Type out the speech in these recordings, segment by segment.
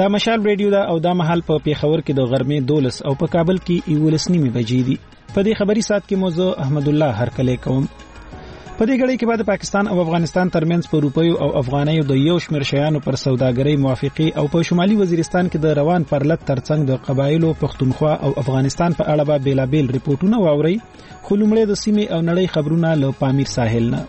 دا مشال ریډیو دا او دا مهال په پیښور کې د غرمې 12 او په کابل کې 11:30 بجې دي. په دې خبري سات کې موضوع احمد الله هرکلی کوم. په دې غړي کې بعد پاکستان او افغانستان ترمنځ په روپیو او افغانیو د یو شمېر شیانو پر سوداګرۍ موافقه او په شمالي وزیرستان کې د روان پرلط ترڅنګ د قبایلو پښتونخوا او افغانستان په اړه به بیلابیل ریپورتونه واوري. خو لومړی د سیمې او نړۍ خبرونه له پامیر ساحل نه.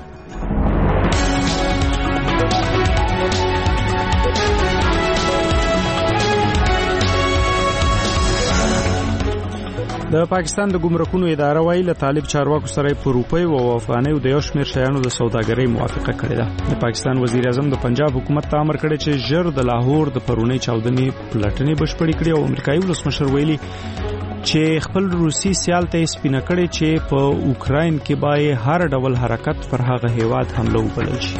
د پاکستان د ګمرکونو اداره وايي له طالب چارواکو سره په روپیو او افغانیو د یو شمېر شیانو د سوداګرۍ موافقه کړې ده. د پاکستان وزیر اعظم د پنجاب حکومت ته امر کړی چې ژر د لاهور د پرونی چاودنې پلټنې بشپړې کړي او امریکایي ولسمشر ویلي چې خپل روسي سیال ته سپینه کړي چې په اوکراین کې به هر ډول حرکت پر هغه هیواد حمله وبلل شي.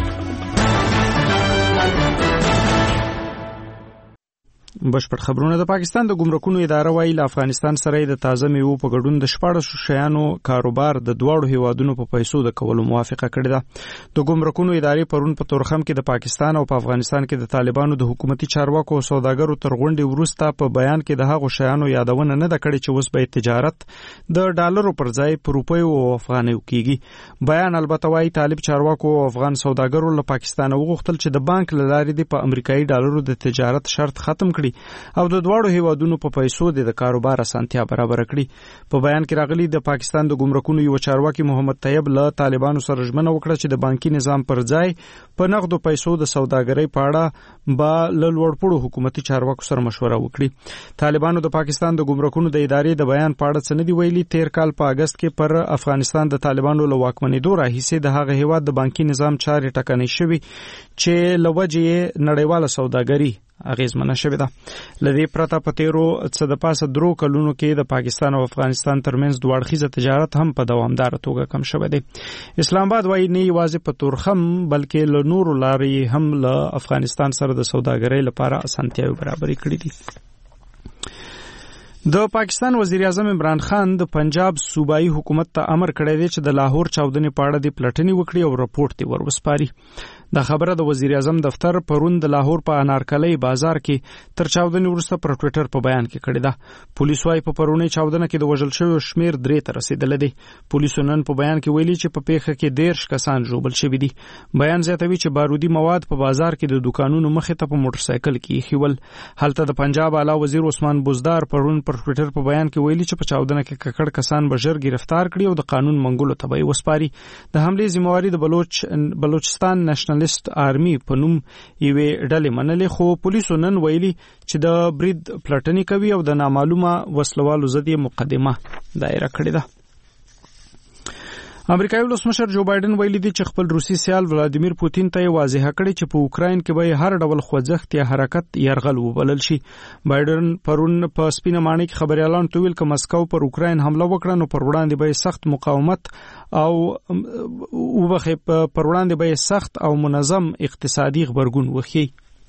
بشپړ خبرونه. د پاکستان د ګمرکونو اداره وايي له افغانستان سره د تازه میوو په ګډون د 14 شیانو کاروبار د دواړو هیوادونو په پیسو د کولو موافقه کړې ده. د ګمرکونو ادارې پرون په تورخم کې د پاکستان او په افغانستان کې د طالبانو د حکومتي چارواکو او سوداګرو تر غونډې وروسته په بیان کې د هغو شیانو یادونه نه ده کړې چې اوس به تجارت د ډالرو پر ځای په روپیو او افغانیو کیږي. بیان البته وايي طالب چارواکو او افغان سوداګرو له پاکستان وغوښتل چې د بانک له لارې د امریکایي ډالرو د تجارت شرط ختم کړي او د دواړو هیوادونو په پیسو د کاروبار اسانتیا برابر کړي. په بیان کې راغلي د پاکستان د ګمرکونو یو چارواکي محمد طیب له طالبانو سره ژمنه وکړه چې د بانکي نظام پر ځای په نقدو پیسو د سوداګرۍ په اړه به له لوړپوړو حکومتي چارواکو سره مشوره وکړي. طالبانو د پاکستان د ګمرکونو د ادارې د بیان په اړه څه نه دی ویلي. تیر کال په اگست کې پر افغانستان د طالبانو له واکمنېدو راهیسې د هغه هیواد د بانکي نظام چارې ټکنۍ شوي چې له وجې نړیواله سوداګري اغیزمنه شوې ده. لدې پرته په تیرو څه د پاسه 3 کلونو کې د پاکستان او افغانستان ترمنځ دوه اړخیزه تجارت هم په دوامدار توګه کم شوی دی. اسلام آباد وايي نه یوازې په تورخم بلکې له نورو لارې هم له افغانستان سره د سوداګرۍ لپاره اسانتیاوې برابرې کړې دي. د پاکستان وزیر اعظم عمران خان د پنجاب صوبایي حکومت ته امر کړی دی چې د لاهور چاودنې په اړه د پلټنې وکړي او راپورټ یې وروسپاري. دا خبره د وزیر اعظم دفتر پرون د لاهور په انارکلي بازار کې تر چاودنې وروسته پر ټوئیټر په بیان کې کړی ده. پولیس وايي په پرونی چاودنه کې د وژل شویو شمیر 3 ته رسیدلی دی. پولیسو نن په بیان کې ویلي چې په پیښه کې 13 کسان ژوبل شوي دي. بیان زیاتوي چې بارودي مواد په بازار کې د دکانونو مخې ته په موټر سایکل کې ایښول. هلته د پنجاب اعلی وزیر عثمان بزدار پرون پر ټوئیټر په بیان کې ویلي چې په چاودنه کې ککړ کسان به ژر گرفتار کړي او د قانون منګولو ته به وسپاري. د حملې ذمہواری د بلوچستان نېشنلست آرمي په نوم یوې ډلې منلې، خو پولیسو نن ویلي چې د برید پلټنې کوي او د نامعلومه وسلوالو ضد مقدمه دایره کړې ده. امریکایي ولسمشر جو بایدن ویلي دی چې خپل روسي سیال ولادیمیر پوتین ته واضح کړی چې په اوکراین کې به هر ډول خوځښت یا حرکت يرغل وبلل شي. بایدن پرون په سپینه ماڼۍ کې خبريالان ته ویل چې مسکو پر اوکراین حمله وکړه نو پر وړاندې به سخت مقاومت او پر وړاندې به سخت او منظم اقتصادي غبرګون وکړي.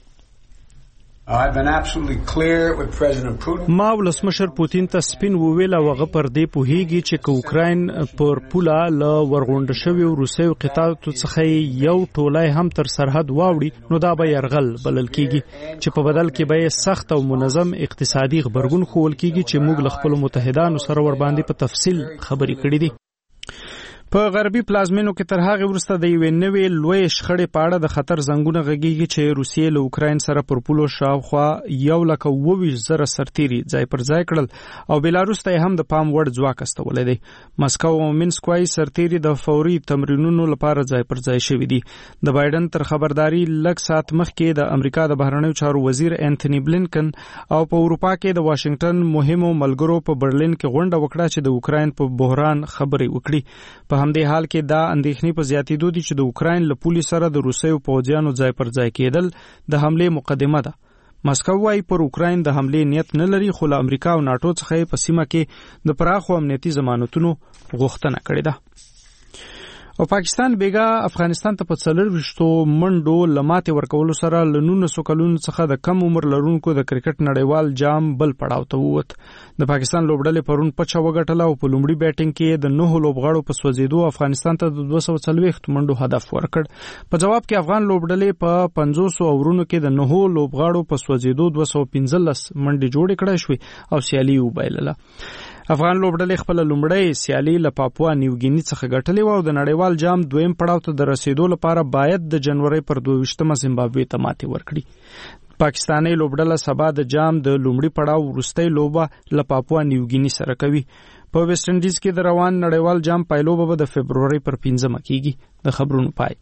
ما ولسمشر پوتین ته سپین وویل او هغه پر دې پوهیږي چې اوکراین پر پوله له ورغونډ شوی روسي قطاعاتو څخه یو ټولای هم تر سرحد واوړي نو دا به يرغل بلل کیږي چې په بدل کې به سخت او منظم اقتصادي غبرګون خول کیږي چې موږ له خپل متحدانو سره ور باندې په تفصیل خبرې کړې دي. په غربي پلازمینو کې تر هغه وروسته د یوې نوې لوی شخړې په اړه د خطر زنګونه غږیږي چې روسیې له اوکراین سره پر پولو شاوخوا 1,22,000 سرتیري ځای پر ځای کړل او بیلاروس ته هم د پام وړ ځواک استولې دی. مسکو او مینسک وايي سرتیري د فوري تمرینونو لپاره ځای پر ځای شوي دي. د بایدن تر خبرداري لږ ساعت مخکې د امریکا د بهرنیو چارو وزیر انټونی بلینکن او په اروپا کې د واشنگټن مهمو ملګرو په برلین کې غونډه وکړه چې د اوکراین په بحران خبرې وکړي. په همدې حال کې دا اندېښنې په زیاتېدو دي چې د اوکراین له پولې سره د روسیو پوځیانو ځای پر ځای کېدل د حملې مقدمه ده. مسکو وايي پر اوکراین د حملې نیت نه لري خو له امریکا او ناتو څخه په سیمه کې د پراخو امنیتي ضمانتونو غوښتنه کړې ده. او پاکستان بیګا افغانستان ته په 24 منډو لماته ورکول سره ل 19 کلونو څخه د کم عمر لرونکو د کرکټ نړیوال جام بل پړاو ته ووت. د پاکستان لوبډلې پرون پچا وګټله او په لومړي بیټینګ کې د 9 لوبغاړو په سوځېدو افغانستان ته د 240 منډو هدف ورکړ. په جواب کې افغان لوبډلې په 500 اورونو کې د 9 لوبغاړو په سوځېدو 215 منډې جوړې کړې شوې او سیالي وبایلله. افغان لوبډلې خپل لومړی سیالي له پاپوا نیوګینی څخه ګټلې و او د نړیوال جام دویم پړاو ته د رسیدو لپاره باید د جنوري پر 22 زیمبابوې ته ماتې ورکړي. پاکستاني لوبډله سبا د جام د لومړي پړاو وروستۍ لوبه له پاپوا نیوګینی سره کوي. په ویسټ انډیز کې د روان نړیوال جام پایلوبه به د فبرवरी پر 15 کېږي. د خبرونو پای.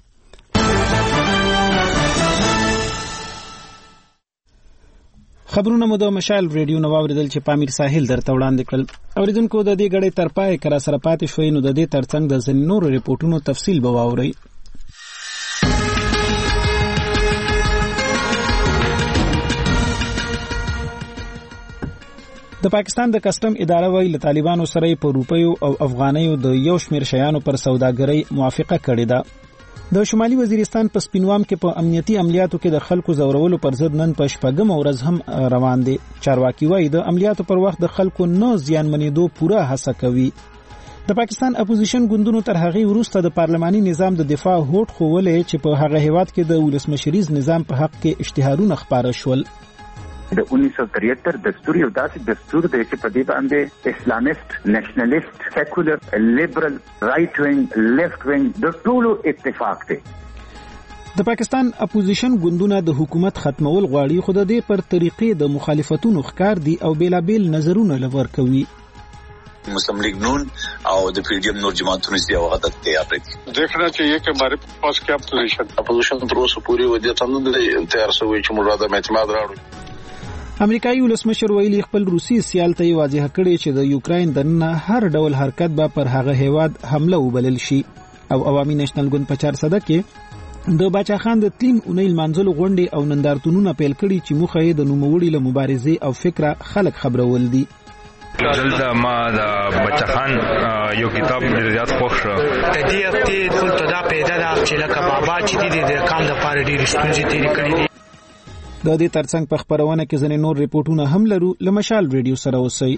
خبرونه مو د مشال ریډیو نو اوریدل چې پامیر ساحل درته وړاندې کړل. اوریدونکو د دې غړې تر پای کرا سره پاتې شوي نو د دې ترڅنګ د ځینو نورو ریپورتونو تفصیل به واورئ. د پاکستان د کسٹم اداره وایي له طالبانو سره په روپیو او افغانیو د یو شمیر شیانو پر سوداګرۍ موافقه کړې ده. د شمالي وزیرستان په سپینوام کې په امنیتي عملیاتو کې د خلکو زورولو پر ضد نن په شپږم ورځ هم روان دي. چارواکي وایي د عملیاتو پر وخت د خلکو نه زیانمنېدو پوره هڅه کوي. د پاکستان اپوزیشن ګوندونو تر هغه وروسته د پارلماني نظام د دفاع هوډ خوولې چې په هغه هیواد کې د ولسمشریز نظام په حق کې اشتهارونه خپاره شول. د 1973 دستور یو داسې دستور دی چې په دې باندې اسلامست، نېشنلیست، سیکولر، لیبرل، رائټ وینګ، لیفت وینګ د ټولو اتفاق دی. د پاکستان اپوزیشن ګوندونه د حکومت ختمول غواړي خو د دې پر طریقې د مخالفتونو ښکار دي او بیلابیل نظرونه لور کوي. مسلم लीग नून और the PDM नूर जमातों से वहादत तैयार रही. देखना चाहिए कि हमारे पास क्या अपोजिशन तरोस पूरी वजह तैयार से हुई मुरादा में اعتماد راوړي. امریکایي ولسمشر ویلي خپل روسي سیال ته واضح کړی چې د یوکراین دننه هر ډول حرکت به پر هغه هیواد حمله وبلل شي. او عوامي نېشنل ګوند په 400 کې د باچا خان د 3 اونۍ منځلو غونډې او نندارتونونه پیل کړي چې مخه یې د نوموړي له مبارزې او فکره خلک خبرول دي. دلته ما د بچا خان یو کتاب ډېر زیات خوښ شو. د دې هفته ټول ته دا پیدا ده چې لکه بابا چې د کال د پاره ډېر ستونزې تیرې کړې دي. د دې ترڅنګ په خبرونه کې ځینې نور ریپورتونه هم لرو. له مشال ریډیو سره اوسئ.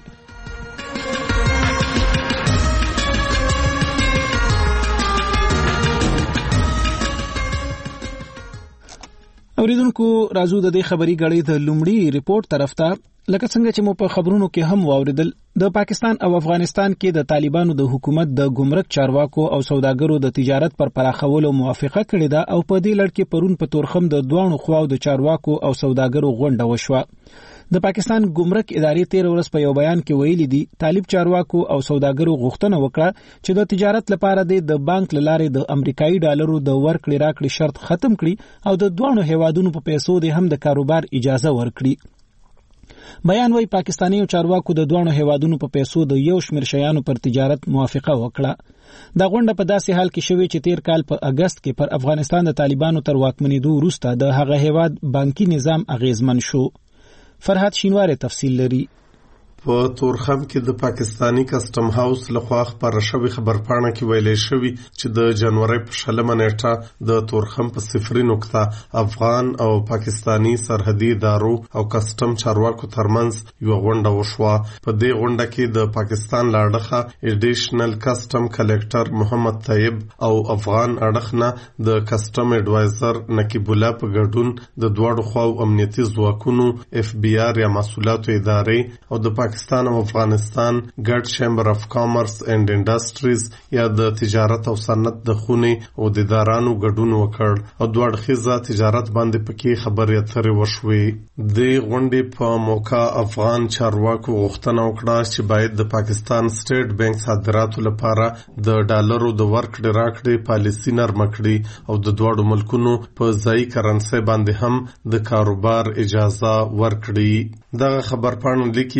اوریدونکو راځو د دې خبري غړې د لومړي ریپورت طرف ته. لکه څنګه چې مو په خبرونو کې هم واوریدل د پاکستان او افغانستان کې د طالبانو د حکومت د ګمرک چارواکو او سوداګرو د تجارت پر پراخولو موافقه کړې ده او په دې لړ کې پرون په تورخم د دوانو خواو د چارواکو او سوداګرو غونډه وشوه. د پاکستان ګمرک ادارې 13 ورځ په یو بیان کې ویلي دي طالب چارواکو او سوداګرو غوښتنه وکړه چې د تجارت لپاره د بانک لارې د امریکایي ډالرو د ورکړې راکړې شرط ختم کړي او د دوانو هیوادونو په پیسو د هم د کاروبار اجازه ورکړي. بیان وی پاکستاني چارواکو د دوانو هیوادونو په پیسو د یو شمیر شیانو پر تجارت موافقه وکړه. دا غونډه په داسې حال کې شوې چې 13 کال په اگست کې پر افغانستان د طالبانو تر واکمنېدو وروسته د هغه هیواد بانکي نظام اغیزمن شو. فرحت شینوار تفصیل لري. په تورخم کې د پاکستانی کسٹم هاوس لخوا خبر شوی خبرپاڼه کې ویلې شوی چې د جنوري په 16 نیټه د تورخم په 0 نقطه افغان او پاکستانی سرحدي ادارو او کسٹم چارواکو ترمنځ یو غونډه وشوه. په دې غونډه کې د پاکستان لاړخه ایډیشنل کسٹم کلیکټر محمد طیب او افغان اړخنه د کسٹم ایڈوایزر نقیب الله په ګډون د دوړو خواو امنیتي ځواکونو اف بی آر یا مسؤلیت ادارې او د پاکستان او افغانستان ګډ چیمبر اف کامرس اینڈ انډستریز یا د تجارت او صنعت د خونې او د ادارانو ګډون وکړ او دوه اړخیزه تجارت باندې پکې خبرې اترې وشوې. د غونډې په موقع افغان چارواکو غوښتنه وکړه چې باید د پاکستان سټیټ بانک صادراتو لپاره د ډالرو د ورکړې راکړې پالیسي نرمه کړي او د دوه ملکونو په ځای کرنسي باندې هم د کاروبار اجازه ورکړي. دغه خبرپاڼه لیکي چې د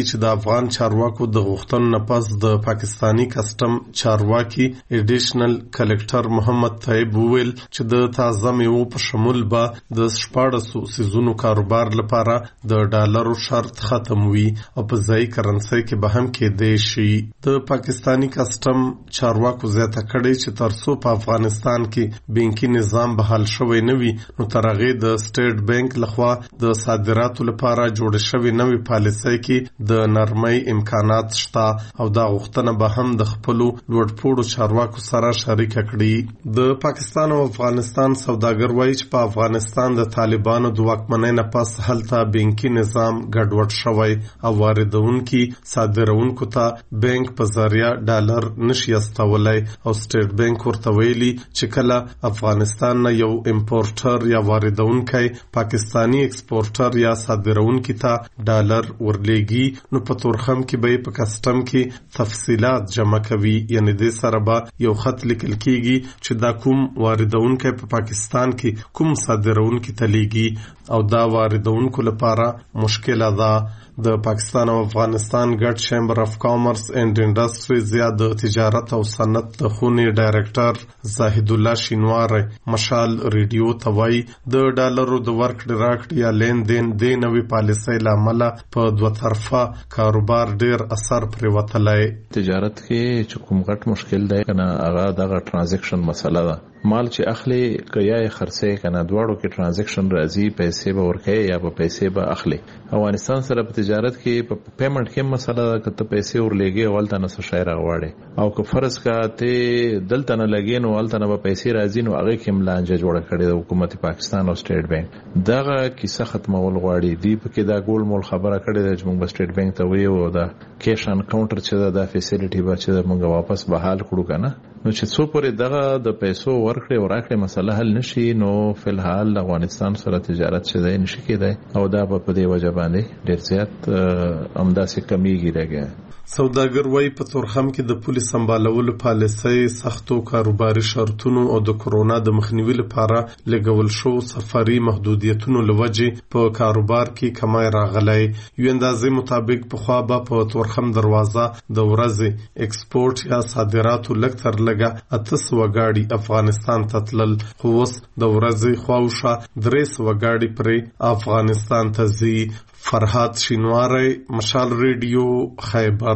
افغان چارواکو د غوښتنو نه پس د پاکستانی کسٹم چارواکي ایډیشنل کلکټر محمد طیب وویل چې د تازه میوو په شمول به د 1400 سیزونو کاروبار لپاره د ډالرو شرط ختم وي او په ځای کرنسي کې به هم کېدای شي. د پاکستانی کسٹم چارواکو زیاته کړې چې ترڅو په افغانستان کې بانکي نظام بحال شوی نه وي نو تر هغې د سټیټ بانک لخوا د صادراتو لپاره جوړ شوی نوې پالیسۍ کې د نرمۍ امکانات شته او دا غوښتنه به هم د خپلو لوړپوړو چارواکو سره شریکه کړي. د پاکستان او افغانستان سوداګر وایي چې په افغانستان د طالبانو د واکمنۍ نه پس هلته بانکي نظام ګډوډ شوی او واردونکي صادرونکو ته بانک په ذریعه ډالر نشي استولای او سټیټ بانک ورته ویلي چې کله افغانستان نه یو امپورټر یا واردونکی پاکستانی ایکسپورټر یا صادرونکي ته ډالر ورلېږي نو په تورخم کې به په کسٹم کې تفصيلات جمع کوي، یعنی د سره به یو خط لیکل کیږي چې دا کوم واردونکی په پاکستان کې کوم صادرونکي ته لیږي او دا واردونکو لپاره مشکل ده. د پاکستان او افغانستان ګډ چیمبر اف کامرس اینڈ انډستریز یا د تجارت او صنعت د خونې ډایرکټر زاهد الله شینوار مشال ریډیو ته وایي د ډالرو د ورکړې راکړې یا لین دین د نوې پالیسۍ له امله په دوه طرفه کاروبار ډیر اثر پرې وتلی. تجارت کې چې کوم غټ مشکل دی کنه هغه دغه ټرانزیکشن مسله ده. مال چې اخلي کیا خرڅه کنه دواړو کې ټرانزیکشن راځي، پیسې به ورکړي یا به پیسې به اخلي. افغانستان سره په تجارت کې په پیمنٹ کې مسله ده کته پیسې ورلېږي اولته نه څه شای راغواړي او که فرض کا ته دلته نه لګین او اولته نه به پیسې راځي نو هغه کې ملانجه جوړه کړي د حکومت پاکستان او سټیټ بانک دغه کیسه ختمول غواړي. دی په کې دا ګول مول خبره کړي چې موږ سټیټ بانک ته ویو دا کیش ان کاونټر چې دا فیسیلیټي به چې موږ واپس بحال کړو کنه نو چې څو پورې دغه د پیسو ورکړې او راکړې مسله حل نشي نو فلحال افغانستان سره تجارت شه دی نشي کېدای او دا په دې وجه باندې ډېر زیات همداسې کمیږي راګي. سوداګر وایي په تورخم کې د پولیس سمبالولو پالیسۍ سختو کاروباري شرطونو او د کورونا د مخنیوي لپاره لګول شو سفري محدودیتونو لوجې په کاروبار کې کمای راغلی. یو اندازې مطابق پخوا به په تورخم دروازه د ورځې ایکسپورټ یا صادراتو لږ تر لږه 800 ګاډي افغانستان ته تلل، خو اوس د ورځې خواوشا 300 ګاډي پرې افغانستان ته ځي. فرهاد شینواری مشال ریډیو خیبر.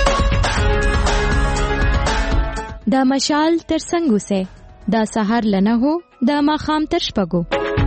دا مشال تر څنګه سه دا سحر لنه هو دا ماخام تر شپګو.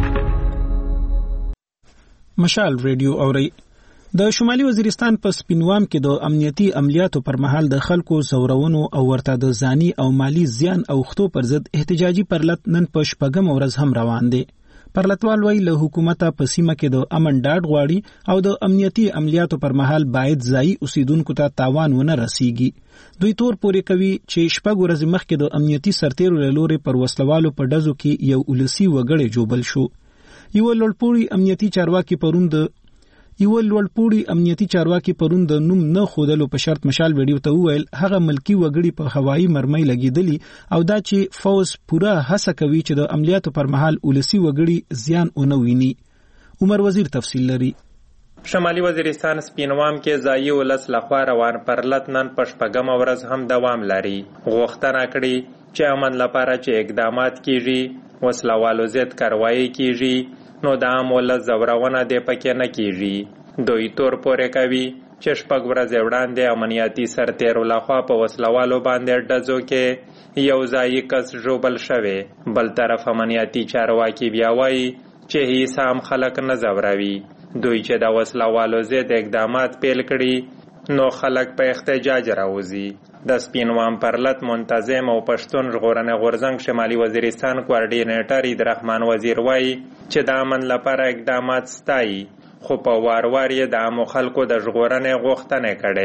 مشال ریډیو اوري. د شمالي وزیرستان په سپینوام کې د امنیتي عملیاتو پر مهال د خلکو زورونو او ورته د ځاني او مالی زیان او خطو پر ضد احتجاجي پرلط نن په شپږم ورځ هم روان دی. پرلطوال وی له حکومت په سیمه کې د امن ډاډ غواړي او د امنیتي عملیاتو پر مهال باید ځای اوسیدونکو ته تاوان ونه رسیږي. دوی تور پورې کوي چې شپږ ورځې مخکې د امنیتي سرتیرو له لوري پر وسلوالو په ډزو کې یو ولسی وګړی جوبل شو. یو لوړپوړي امنیتي چارواکي پرون د نوم نه خودلو په شرط مشال ویډیو ته وویل هغه ملکی وګړي په هوایی مرمۍ لګیدلی او دا چې فوز پوره هڅه کوي چې د عملیاتو پر مهال ولسی وګړي زیان ونه ویني. عمر وزیر تفصیل لري. شمالي وزیرستان سپینوام کې ځایي ولس لخوا روان پرلط نن په شپږم ورځ هم دوام لري. غوښتنه کړې چې امن لپاره چې اقدامات کیږي وسلوالو ضد کاروایی کیږي نو د عام ولس زورونه دې پکې نه کیږي. دوی تور پورې کوي چې شپږ ورځې وړاندې امنیتي سرتیرو لخوا په وسلوالو باندې ډزو کې یو ځایي کس ژوبل شوی. بل طرف امنیتي چارواکي بیا وایي چې هیڅ هم خلک نه ځوروي. دوی چې د وسلوالو ضد اقدامات پیل کړي نو خلک په احتجاج راوځي. د سپینوام پرلط منتظم او پښتون ژغورنې غورځنګ شمالي وزیرستان کوارډینیټر عیدرحمان وزیر وایي چې د امن لپاره اقدامات ستایي خو په وار وار یې د عامو خلکو د ژغورنې غوښتنې کړې.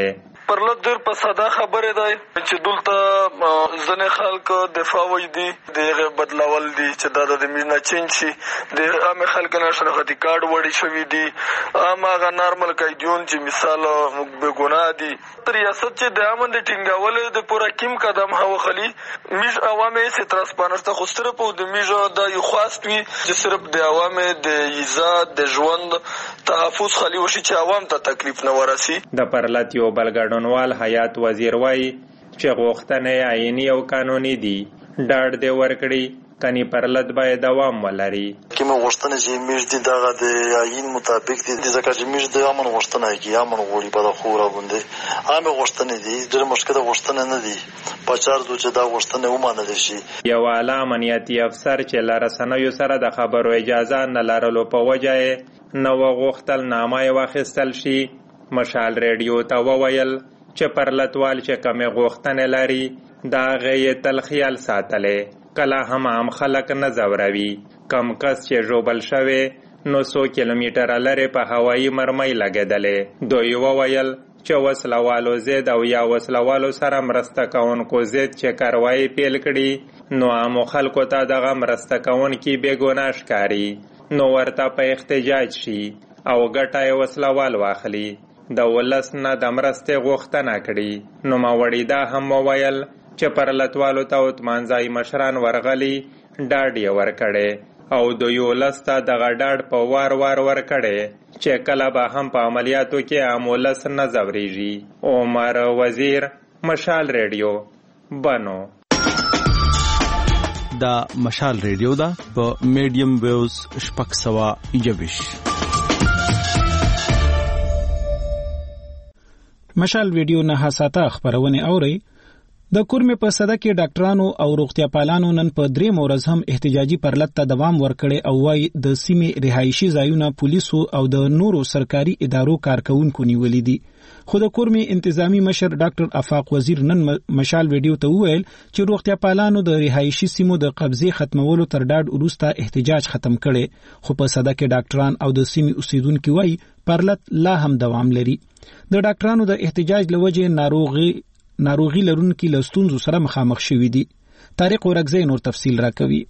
پرلط ډېر په ساده خبرې دی چې دلته ځینې خلک دفاع وایي دي د هغې بدلول دي چې دا د میز نه چینج شي. د عامې خلکو نه شناختي کارډ وړي شوي دي، عام هغه نارمل قیدیون چې مثال بېګناه دي. ریاست چې د امن د ټینګولو د پوره کیم قدم هوخلي میز عوامې چې ترانسپارنټ خو صرف د میز دا یو خواست وي چې صرف د عوامې د عزت د ژوند تحفظ خلی وشي چې عوام ته تکلیف نه ورسي. د پرلط یو بل ګډونوال حیات وزیر وایي چې غوښتنې عیني او قانوني دي. ډاډ دې ورکړي کني پرلط باید دوام ولري. کومه غوښتنه چې میز دي دغه د عین مطابق دي، ځکه چې میز د امن غوښتنه کوي، امن غوړي په دغه خورا باندې عامه غوښتنې دي، ډېر مشکله غوښتنه نه دي. په چار دو چې دا غوښتنه ومنل شي. یو اعلی امنیتي افسر چې له رسنیو سره د خبرو اجازه نه لرلو په وجه یې نو غوښتل نامه یې واخیستل شي. مشال ریډیو ته وویل چې پرلطوال چې کمې غوښتنې لري د هغې یې تل خیال ساتلی، کله هم عام خلک نه ځوروي. کم کس چې ژوبل شوی نو 100 کیلومتره لرې په هوایي مرمۍ لګېدلې. دوی وویل چې وسلوالو ضد او یا وسلوالو سره مرسته کوونکو ضد چې کاروایي پیل کړي نو عامو خلکو ته دغه مرسته کوونکي بېګناه ښکاري، نو ورته په احتجاج شي او ګټه یې وسلوال واخلي. د ولس نه د مرستې غوښتنه کړي. نوموړي دا هم وویل چې پرلطوالو ته عثمانزای مشران ورغلي، ډاډ یې ورکړی او د ولس ته دغه ډاډ په وار وار ورکړی چې کله به هم په عملیاتو کې عام ولس نه ځورېږي. عمر وزیر، مشال ریډیو، بنو. دا مشال ریډیو دا په میډیم ویوز 620. مشال ویډیو نه حساته خبرونه اوري. د کورمه په صده کې ډاکټرانو او روغتیا پالانو نن په 3 ورځ هم احتجاجي پرلط ته دوام ورکړي او وايي د سیمې رهایشي ځایونه پولیسو او د نورو سرکاري ادارو کارکونکو نیولې دي. خو د کورمه انتظامی مشر ډاکټر افاق وزیر نن مشال ویډیو ته وویل چې روغتیا پالانو د رهایشي سیمو د قبضې ختمولو تر ډاډ وروسته احتجاج ختم کړي، خو په صده کې ډاکټران او د سیمې اوسیدونکو وايي پرلط لا هم دوام لري. د ډاکټرانو د احتجاج لوجه ناروغي لرونکي له ستونزو سره مخامخ شوي دي. طارق ورکزی نور تفصیل راکوي.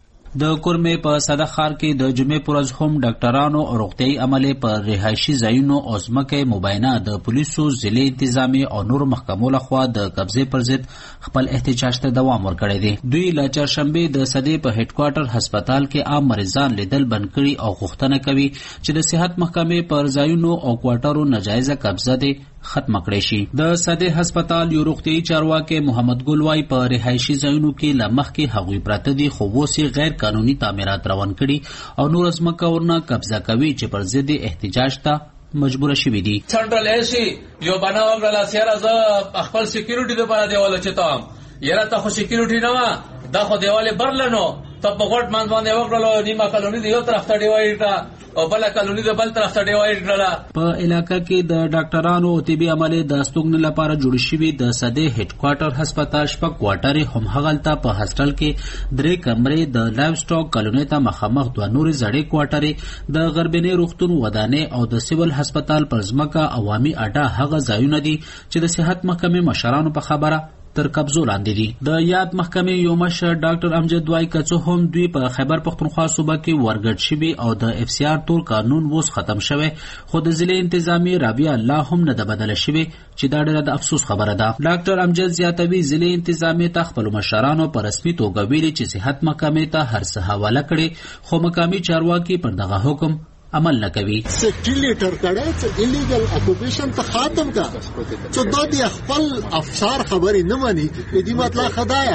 د کورمه په صدق خار کې د جمعې پر ورځ هم ډاکټرانو او روغتيایي عمله پر رهایشي ځایونو او ځمکې مباینه د پولیسو ضلع انتظامی او نور محکمو لخوا د قبضې پر ضد خپل احتجاج ته دوام ورکړی دی. دوی له چهارشنبه د صدې په هډ کوارټر هسپتال کې عام مریضان لیدل بند کړي او غوښتنه کوي چې د صحت محکمې پر ځایونو او کوارټرو ناجایزه قبضه دي ختم کړی شي. د صدې هسپتال یو روغتيایي چارواکي محمد ګلوای په رهایشي ځایونو کې لمخکې هغوی پراته دي خو وسی غیر قانوني تعمیرات روان کړي او نور ځمکه ورنه قبضه کوي چې پر ضد احتجاج ته مجبور شوي دي. سنټرل ایسی یو بنا وګړه سیاره ز خپل سکیورټي لپاره دیواله چتام یره ته خو سکیورټي نه ما دا خو دیواله برلنو ته په غټ مان باندې وګړه نیمه کالونی دی یو طرف ته دیوایډ او بل کالونی د بل طرف ته دیوایډ په علاقې کې د ډاکټرانو او طبي عمله د استوګن لپاره جوړ شوی د صدې هډ کوارټر هسپتال شپږ کوارټر هم هغلته په هاستل کې 3 کمرې د لایف سټاک کالونی ته مخامخ دوه نور زړې کوارټر د غربینې روغتون ودانې او د سیول هسپتال پر ځمکه عوامي اډه هغه ځایونه دي چې د صحت محکمې مشرانو په خبره تر قبضو لاندې دي. د یاد محکمې یو مشر ډاکټر امجد وای کڅو هم دوی په خیبر پختونخوا صوبه کې ورګډ شوي او د اف سی آر تور قانون ووس ختم شوی خو د ضلع انتظامی رابعه الله هم نه بدله شوی چې دا ډېره د افسوس خبره ده. ډاکټر امجد زیاتوي ضلع انتظامی ته خپل مشرانو په رسمي توګه ویلي چې صحت محکمې ته هر څه حواله کړي خو مقامي چارواکي پر دغه حکم عمل نه کوي. سټیلیټر کړه چې الیګل اکوپیشن ته ختم کا چې د دې خپل افسر خبرې نه مانی دې مطلب خدایا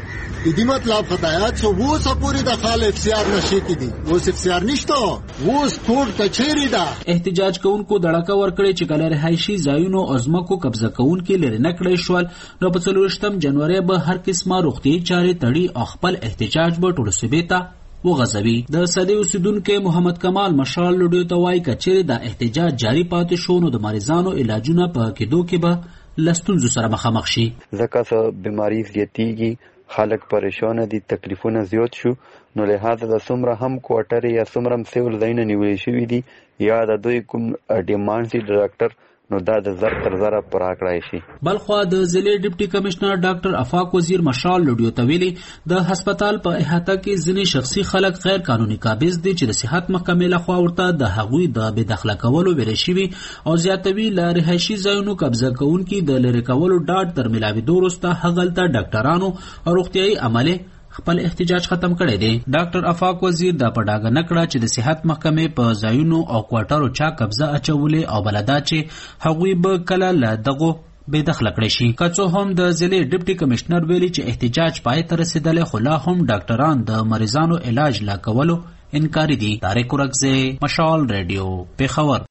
دې مطلب خدایا چې وو سپوري د خال اف سی آر نشي کړي وو اف سی آر نشته وو سپورت کچېری دا. احتجاج کوونکو دړکه ورکړي چې کله رهایشي ځایونو ازمکو قبضه کوونکي لري نکړې شول نو په 24 جنوري به هر قسمه روغتي چارې تړي او خپل احتجاج به ټول صوبې ته وغځوي. د صدې اوسیدونکو محمد کمال مشال لوډیو ته وایي کچېرې د احتجاج جاری پاتې شو نو د مریضانو علاجونه په کېدو کې به لستونزو سره مخامخ شي. ځکه چې بیماری زیاتېږي خلک پریشان دي تکلیفونه زیات شو نو لهدا د څومره هم کوارټر یا څومره سیول ځایونه نیولې شوي دي یا د دوی کوم ډیمانډ دي ډاکټر نو دا د زر تر زره پوره کړای شي. بلخوا د ضلع ډیپټي کمشنر ډاکټر افاق وزیر مشال لډیو تویلی د هسپتال په احاطه کې ځینې شخصي خلک غیر قانوني قابض دي چې د صحت محکمې لخوا ورته د هغوی د بې دخله کولو ویل شوي او زیاتوي له رهایشي ځایونو قبضه کوونکي د لرې کولو ډاډ تر میلاوېدو وروسته هغلته ډاکټرانو او روغتیایي عملې خپل احتجاج ختم کړی دی. ډاکټر افاق وزیر دا په ډاګه نه کړه چې د صحت محکمې په ځایونو او کوارټرو چا قبضه اچولې او بلدا چې هغوی به کله له دغو بې دخله کړی شي. که څه هم د ضلع ډیپټي کمشنر ویلي چې احتجاج پای ته رسېدلی خو لا هم ډاکټران د مریضانو علاج لا کولو انکاري دي. طارق ورکزی، مشال ریډیو، پیښور.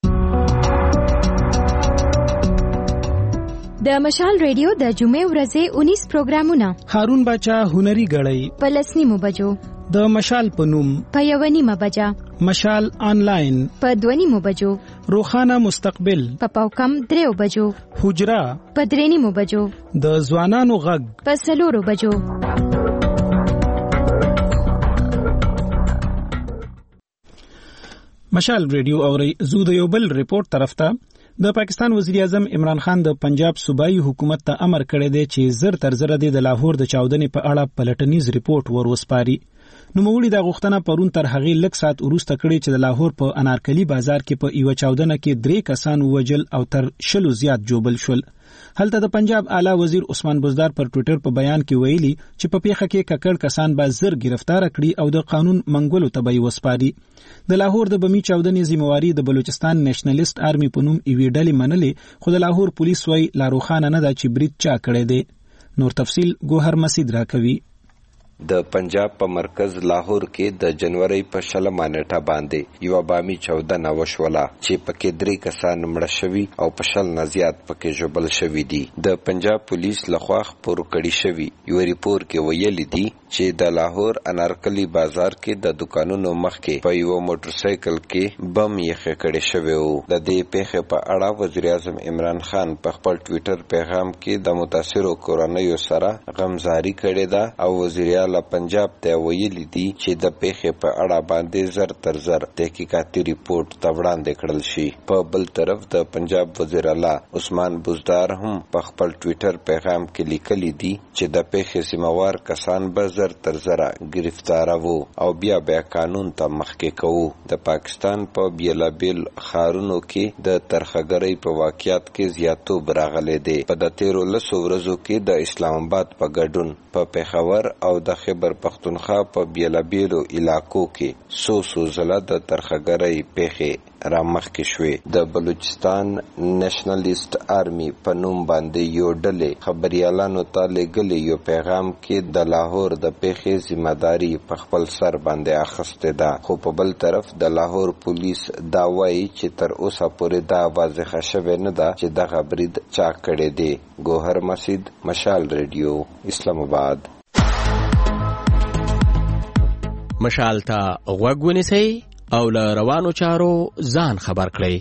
د مشال ریډیو د جمعې ورځې 19 پروګرامونه هارون باچا هنري غړی په 10 بجو، د مشال په نوم په 1 بجه، مشال آنلاین په 2 بجو، روخانه مستقبل په پاوکم 3 بجو، حجرا په 3 بجو، د ځوانانو غږ په 4 بجو. مشال ریډیو اوري زو د یو بل ریپورت طرف ته د پاکستان وزیر اعظم عمران خان د پنجاب صوبایي حکومت ته امر کړی دی چې زر تر زر د لاهور د چاودنې په اړه پلټنیز ریپورت وروسپاري. نوموړي دا غوښتنه پرون تر هغې لږ ساعت وروسته کړې چې د لاهور په انارکلي بازار کې په یوه چاودنه کې 3 کسان ووژل او تر 10 زیات جوبل شول. هلته د پنجاب اعلی وزیر عثمان بزدار پر ټوئیټر په بیان کې ویلي چې په پیښه کې ککړ کسان به زر گرفتار کړي او د قانون منګولو ته به وسپاري. د لاهور د بمی چاودنې ذمہواری د بلوچستان نېشنلیست آرمي په نوم ایوې ډلې منلې، خو د لاهور پولیس وایي لا روښانه نه ده چې برید چا کړی دی. نور تفصیل ګوهر مسید راکوي. د پنجاب په مرکز لاهور کې د جنوري په 16 نیټه باندې یو بامي چاودنه وشوله چې پکې 3 کسان مړه شوي او په 10 نه زیات پکې ژوبل شوي دي. د پنجاب پولیس لخوا خپور کړي شوي یو ریپورت کې ویلي دي چې د لاهور انارکلي بازار کې د دکانونو مخ کې په یو موټر سایکل کې بم یې کړی شوی و. د دې پیښې په اړه وزیر اعظم عمران خان په خپل ټوئیټر پیغام کې د متاثرو کورنیو سره غمزاري کړې ده او وزیر پنجاب ته ویلي دي چې د پیښې په اړه باندې زر تر زر تحقیقاتي ریپورت ته وړاندې کړل شي. په بل طرف د پنجاب وزیر اعلی عثمان بزدار هم په خپل ټوئیټر پیغام کې لیکلي دي چې د پیښې ذمہوار کسان به زر تر زر گرفتار وو او بیا قانون ته مخکې کوو. د پاکستان په بیلابیل ښارونو کې د ترخګرۍ په واقعیت کې زیاتوب راغلی دی. په د 13 ورځو کې د اسلام آباد په ګډون په پیښور او د خیبر پختونخوا په بیلابیلو علاقو کې سو زله د ترخګرۍ پیښې رامخکې شوې. د بلوچستان نېشنلیست آرمي په نوم باندې یو ډلې خبريالانو ته لېږلي یو پیغام کې د لاهور د پیښې ذمہداري په خپل سر باندې اخیستې ده، خو په بل طرف د لاهور پولیس دا وایي چې تر اوسه پورې دا واضحه شوې نه ده چې دغه برید چا کړی دی. ګوهر مسید، مشال ریډیو، اسلام آباد. مشال ته غوږ ونیسئ او له روانو چارو ځان خبر کړئ.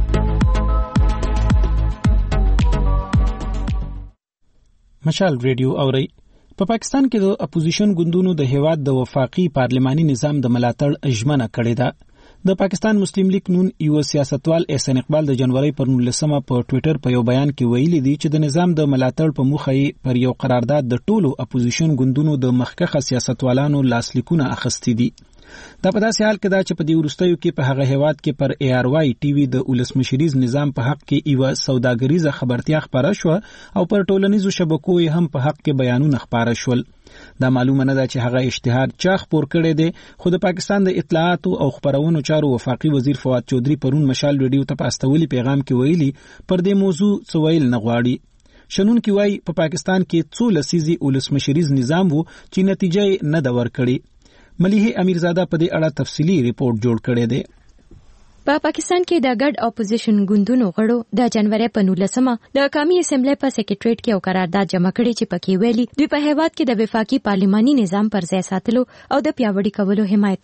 مشال ریډیو اوري. په پاکستان کې د اپوزیشن ګوندونو د هیواد د وفاقي پارلماني نظام د ملاتړ ژمنه کړې ده. د پاکستان مسلم لیگ نون یو سیاستوال احسان اقبال د جنوري پر 19 په ټوئیټر په یو بیان کې ویلي دي چې د نظام د ملاتړ په موخه یې پر یو قرارداد د ټولو اپوزیشن ګوندونو د مخکښه سیاستوالانو لاسلیکونه اخیستي دي. دا په داسې حال کې ده چې په دې وروستیو کې په هغه هیواد کې پر ARY TV د ولسمشریز نظام په حق کې یو سوداګریزه خبرتیا خبره شو او پر ټولنیزو شبکو یې هم په حق کې بیانونه خبره شول. دا معلومه نه ده چې هغه اشتهار چا خپور کړی دی، خو د پاکستان د اطلاعات او خبرونو چارو وفاقي وزیر فواد چودھری پرون مشال ریډیو ته په استولي پیغام کې ویلي پر دې موضوع څه ویل نه غواړي. شنون کې وایي په پاکستان کې څو لسیزي ولسمشریز نظام وو چې نتیجه نه ده ورکړې. ملیحه امیرزاده په دې اړه تفصیلی ریپورت جوړ کړی دی. په پاکستان کې د ګډ اپوزیشن ګوندونو غړو د جنوري په 19 د قومي اسمبلی په سیکریټریټ کې یو قرارداد جمع کړی چې پکې ویلي دوی په هیواد کې د وفاقي پارلماني نظام پر ځای ساتلو او د پیاوړي کولو حمایت کوي.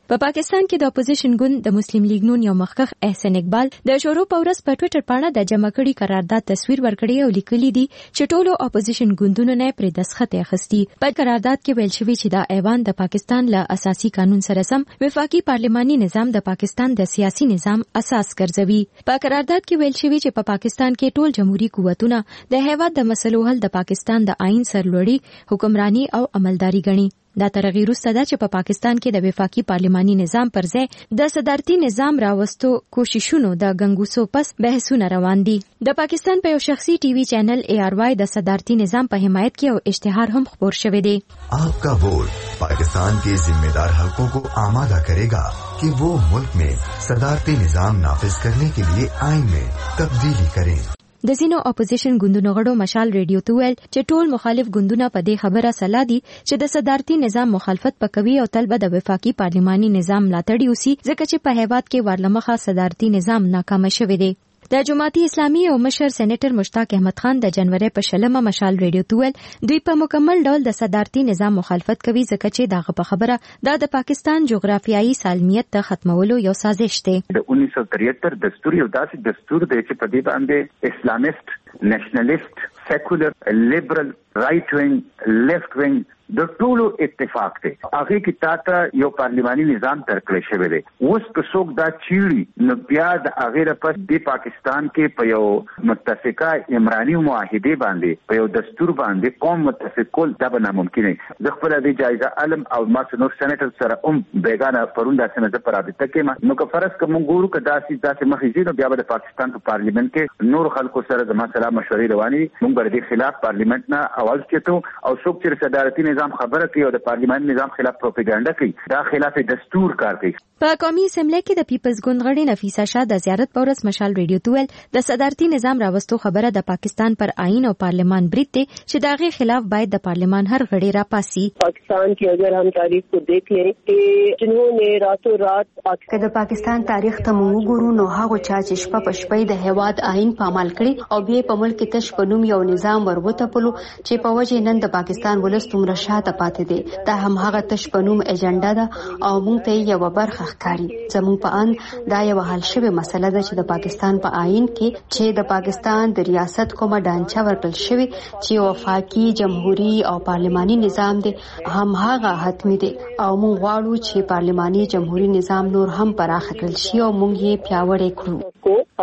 په پاکستان کې د اپوزیشن ګوند د مسلم لیگ نون یو مخکخ احسن اقبال د شورو په ورځ په ټوئیټر باندې د جمع کړي قرارداد تصویر ورکړی او لیکلي دي چې ټولو اپوزیشن ګوندونو نه پرې دسخط اخیستی. په قرارداد کې ویل شوی چې دا ایوان د پاکستان له اساسي قانون سره سم وفاقي پارلماني نظام د پاکستان د سیاسي نظام اساس ګرځوي. په قرارداد کې ویل شوی چې په پاکستان کې ټول جمهوریت قوتونه د هیواد د مسلو حل د پاکستان د آئین سرلوړي حکمرانی او عملداري ګڼي. دا ترغیر وروسته ده چې په پاکستان کې د وفاقي پارلماني نظام پر ځای د صدارتي نظام راوستو کوششونو د غنګوسو پس بحثونه روان دي. د پاکستان په یو شخصي ټي وي چینل ARY د صدارتي نظام په حمایت کې او اشتهار هم خپور شوی دی. آپ کا ووٹ پاکستان کے ذمہ دار حلقوں کو آمادہ کرے گا کہ وہ ملک میں صدارتی نظام نافذ کرنے کے لیے آئین میں تبدیلی کریں. د زینو اپوزیشن ګوندونو غړو مشال ریډیو ته ویل چې ټول مخالف ګوندونه په دې خبره سلا دي چې د صدارتي نظام مخالفت پکوي او طلبه د وفاقي پارلماني نظام ملاتړ وسی ځکه چې په هیواد کې ورلمخه صدارتي نظام ناکام شوی دی. د جماعتي اسلامي او مشر سېنیټر مشتاق احمد خان د جنوري په 16 مشال ریډیو ته ویل دوی په مکمل ډول د صدارتي نظام مخالفت کوي ځکه چې دغه په خبره د پاکستان جغرافیایي سالمیت ته ختمولو یو سازش دی. د 1973 دستور یو داسې دستور دی چې په دې باندې اسلامست نېشنلیست سیکولر لیبرل رائټ وینګ لیفت وینګ د ټولو اتفاق دی. هغه کې تاته یو پارلماني نظام ترکړی شوی دی. اوس که څوک دا چیړي نو بیا د هغه لپاره د پاکستان کې په یو متفقه عمراني معاهده باندې په یو دستور باندې قوم متفق کول دا به ناممکن دی. د خپل د جایزه علم او ماسنور سېنیټر سره بیگانه پروندا سره په رابطه کې نو که فرض کوم ګورو که داسې مخې زیرو بیا به د پاکستان په پارلیمنت کې نور خلکو سره د مسله مشورې رواني موږ به د خلاف پارلیمنت نه اواز چتو او څوک چې صدارتي نظام خبره کوي او د پارلیمان نظام خلاف پروپاګاندا کوي دا خلاف دستور کار کوي. په قومي اسمبلی کې د پیپلز ګوند غړي نفیسه شاه د زیارت په ورځ مشال ریډیو ته ویل د صدارتي نظام راوستو خبره د پاکستان پر آئین او پارلیمان برید دی چې دغه خلاف باید د پارلیمان هر غړي راپاسي. پاکستان کی اگر हम तारीख को देख लें कि जिन्होंने रातों रात که د پاکستان تاریخ ته وګورو نو هغه چا چې شپه په شپه د هیواد آئین پامال کړی او بیا په ملک کې تش په نوم یو نظام ورغوته پلو چې په وجه نن د پاکستان ولس تمره شاته پاتې دي. دا هم هغه تش په نوم ایجنډا ده او موږ ته یو برخه ښکاري. زموږ په ان دا یو حل شوی مسله ده چې د پاکستان په آئین کې چې د پاکستان د ریاست کومه ډانچه ورکړل شوی چې وفاقي جمهوریت او پارلماني نظام دی هم هغه حتمی دی او موږ غواړو چې پارلماني جمهوریت نظام نور هم پراخ کړل شي او موږ یې پیاوړی کړو.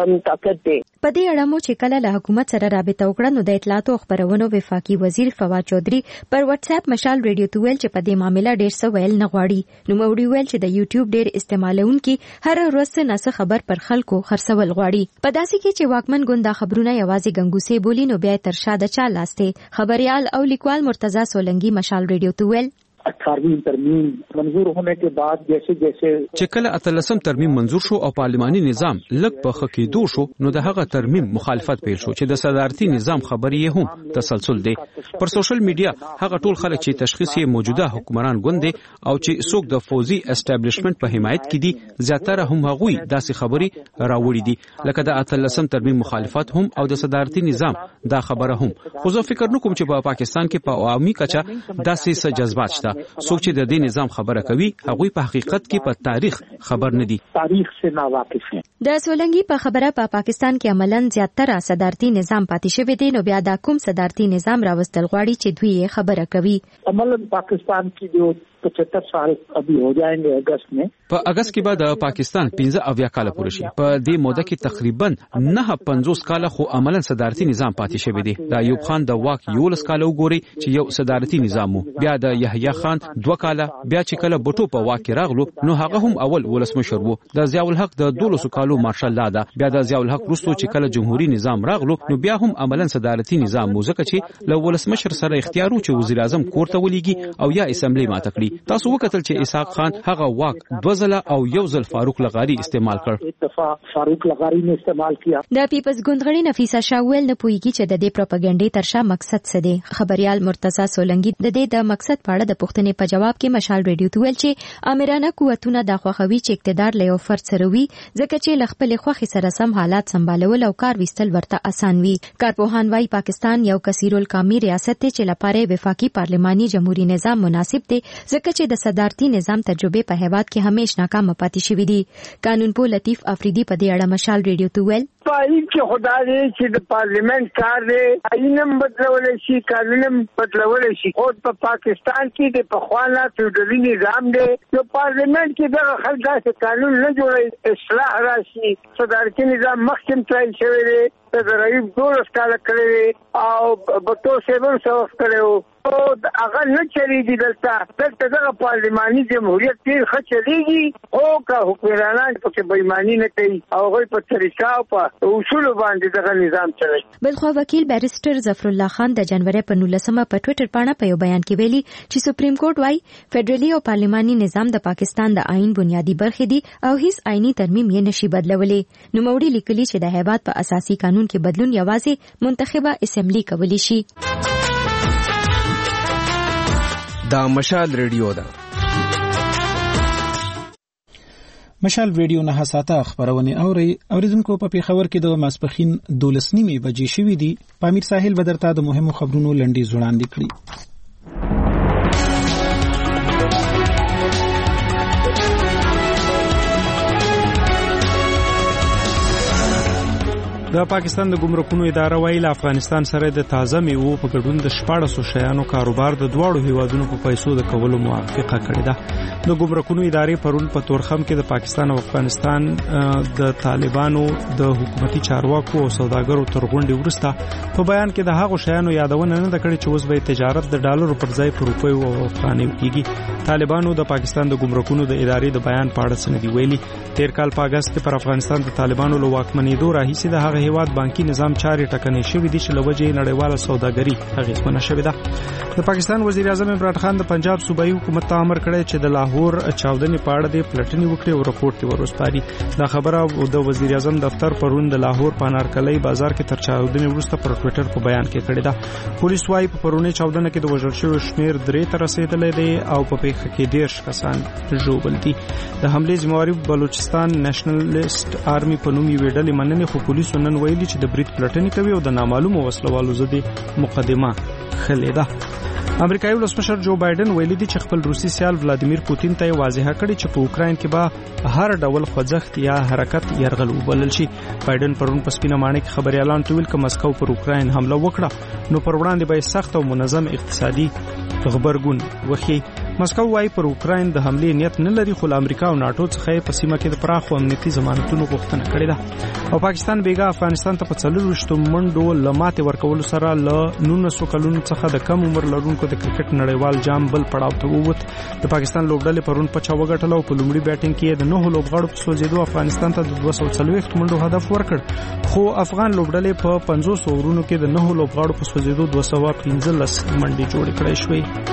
په دې اړه مو چې کله له حکومت سره رابطه وکړه نو د اطلاعات او خبرونو وفاقي وزیر فواد چودھری پر واتس اپ مشال ریډیو ته ویل چې په دې معاملې ډېر څه ویل نه غواړي. نو موړي ویل چې د یوټیوب ډېر استعمالونکي هر ورځ نه خبر پر خلکو خرڅول غواړي. په داسې کې چې واکمن ګوند خبرونه یوازې غنګوسې بولی نو بیا تر شاده چا لاسته خبريال او لیکوال مرتضی سولنګي مشال ریډیو ته ویل 18 ترمیم منظور ہونے کے بعد جیسے چې کله 18 ترمیم منظور شو او پارلماني نظام لږ په خکېدو شو نو د هغه ترمیم مخالفت پیل شو چې د صدارتي نظام خبرې هم تسلسل دی. پر سوشل میډیا هغه ټول خلک چې تشخیص یې موجوده حکمران ګوند دي او چې څوک د فوزي اسټابلیشمنت په حمایت کې دي زیاتره هم هغوی داسې خبرې راوړي دي لکه د 18 ترمیم مخالفت هم او د صدارتي نظام دا خبره هم. خو زه فکر نکوم چې په پاکستان کې په عوامي کچه داسې څه جذبات شته. څوک چې د دې نظام خبره کوي هغوی په حقیقت کې په تاریخ خبر نه دي. تاریخ سے ناواقف دي. د سولنګي په خبره په پاکستان کې عملاً زیاتره صدارتي نظام پاتې شوی دی نو بیا دا کوم صدارتي نظام راوستل غواړي چې دوی یې خبره کوي. عملاً پاکستان کی جو 75 سال ابھی ہو جائیں گے اگست میں. په اگست کې به د پاکستان 15 کال پوره شي. په دې موده کې تقریبا 950 کال خو عملاً صدارتي نظام پاتې شوی دی. د ایوب خان د واک 11 کال وګوري چې یو صدارتي نظام وو. بیا د یحیی خان 2 کال بیا چې کله بوټو په واک کې راغلو نو هغه هم اول ولسمشر وو. د ضیاء الحق د 12 کالو مارشال لا ده. بیا د ضیاء الحق وروسته چې کله جمهوریت نظام راغلو نو بیا هم عملاً صدارتي نظام وو ځکه چې له ولسمشر سره اختیار وو چې وزیر اعظم کور ته ولېږي او یا اسمبلی ماته کړي. تاسو وکتل چې اسحاق خان هغه واک 2 ځله او یو ځل فاروق لغاری استعمال کړ. فاروق لغاری نے استعمال کیا. د پیپلز ګوند غړي نفیسه شاول نه پوهیږي چې د دې پروپاګاندا ترشا مقصد څه دی. خبريال مرتضی سولنګي د دې د مقصد په اړه د پوښتنې په جواب کې مشال ریډیو ته ویل چې امرانه قوتونه د خوخوي چې اقتدار له فرد سره وي ځکه چې لخپل خوخي سره سم حالات سمبالول او کار وستل ورته آسان وي. کارپوهان وايي پاکستان یو کثیر القومي ریاست دی چې لپاره وفاقي پارلماني جمهوریت نظام مناسب دی ځکه ځکه چې د صدارتي نظام تجربه په هیواد کې همیش ناکام پاتې شوې دي. قانونپوه لطیف افریدي په دې اړه مشال ریډیو ته ویل پای کې خدای چې د پارلیمنت کار دی آئینم بدلول شي قانونم بدلول شي او په پاکستان کې د پخوانا فیوډالي نظام دی نو پارلیمنت کې د خلک داسې قانون نه جوړي اصلاح راشي صدارتي نظام مخکې ترای شوی دی د رئیس دولت کال کړی او بټو 700 کړو او هغه نه چلیږي دلته دغه پارلماني جمهوریت ډېر ښه چلیږي او که حکمرانان پکې بېایماني نه کوي او هغوی په طریقه او په اصولو باندې دغه نظام چلوي. بلخوا وکیل بیرسټر ظفر الله خان د جنوري په 19 په ټوئیټر باندې په یو بیان کې ویلي چې سپریم کورټ وايي فدرالي او پارلماني نظام د پاکستان د آئین بنیادی برخې دي او هیڅ آئینی ترمیم یې نشي بدلولی. نوموړي لیکلي چې د هیواد په اساسي قانون کې بدلون یوازې منتخبه اسمبلی کولی شي. دا مشال ریډیو ده. مشال ریډیو نه ساته خبرونه اوریدونکو په پیښور کې د ماسپخین 12:30 بجې شوې دي. پامیر ساحل بدرته د مهمو خبرونو لنډي وړاندې کړي. د پاکستان د ګمرکونو اداره ویل افغانستان سره د تازه میوو په ګډون د 1400 شیانو کاروبار د دواړو هیوادونو په پیسو د کولو موافقه کړې ده. د ګمرکونو ادارې پرون په تورخم کې د پاکستان او افغانستان د طالبانو د حکومتي چارواکو او سوداګرو تر غونډې وروسته په بیان کې د هغو شیانو یادونه نه کړې چې اوس به تجارت د ډالرو پر ځای په روپیو او افغانیو کیږي. طالبانو د پاکستان د ګمرکونو د ادارې د بیان په اړه څه نه دی ویلي. تیر کال په اگست کې پر افغانستان د طالبانو له واکمنېدو راهیسې د هغه هیواد بانکي نظام چارې ټکنۍ شوې دي چې له وجې نړیواله سوداګري اغېزمنه شوې ده. د پاکستان وزیر اعظم عمران خان د پنجاب صوبایي حکومت ته امر کړی چې د لاهور چاودنې په اړه د پلټنې وکړي او راپورټ یې ورسپاري. دا خبره د وزیر اعظم دفتر پرون د لاهور په انارکلۍ بازار کې تر چاودنې وروسته پر ټوئیټر په بیان کې کړی ده. پولیس وايي په پرونی چاودنه کې د وژل شویو شمېر 3 ته رسیدلی دی او په پیښه کې 10 کسان ژوبل دي. د حملې ذمہواري بلوچستان نېشنلست آرمي په نوم یوې ډلې مننې خو پولیسو نن ویلي چې د برید پلټنې کوي او د نامعلومو وسلوالو ضد مقدمه خلې ده. امریکایي ولسمشر جو بایدن ویلي دی چې خپل روسي سیال ولادیمیر پوتین ته واضح کړی چې په اوکراین کې به هر ډول خوځښت یا حرکت یرغل وبلل شي. بایدن پرون په سپینه ماڼۍ کې خبري اعلان وکړ چې مسکو پر اوکراین حمله وکړه نو پر وړاندې به سخت او منظم اقتصادي غبرګون وکړي. مسکو وايي پر اوکراین د حملې نیت نه لري خو امریکا او ناتو څخه په سیمه کې د پراخو امنیتي ضمانتونو غوښتنه کړې ده. او پاکستان بیګا افغانستان ته په 4 منډو لماته ورکول سره له 1900 کلونو څخه د کم عمر لرونکو د کرکټ نړیوال جام بل پړاو ته ووت. د پاکستان لوبډلې پرون په چا وګټل او په لومړي بیټینګ کې د 9 لوبغاړو په سوځېدو افغانستان ته د 240 منډو هدف ورکړ خو افغان لوبډلې په 500 اورونو کې د 9 لوبغاړو په سوځېدو 215 منډې جوړې کړې شوې.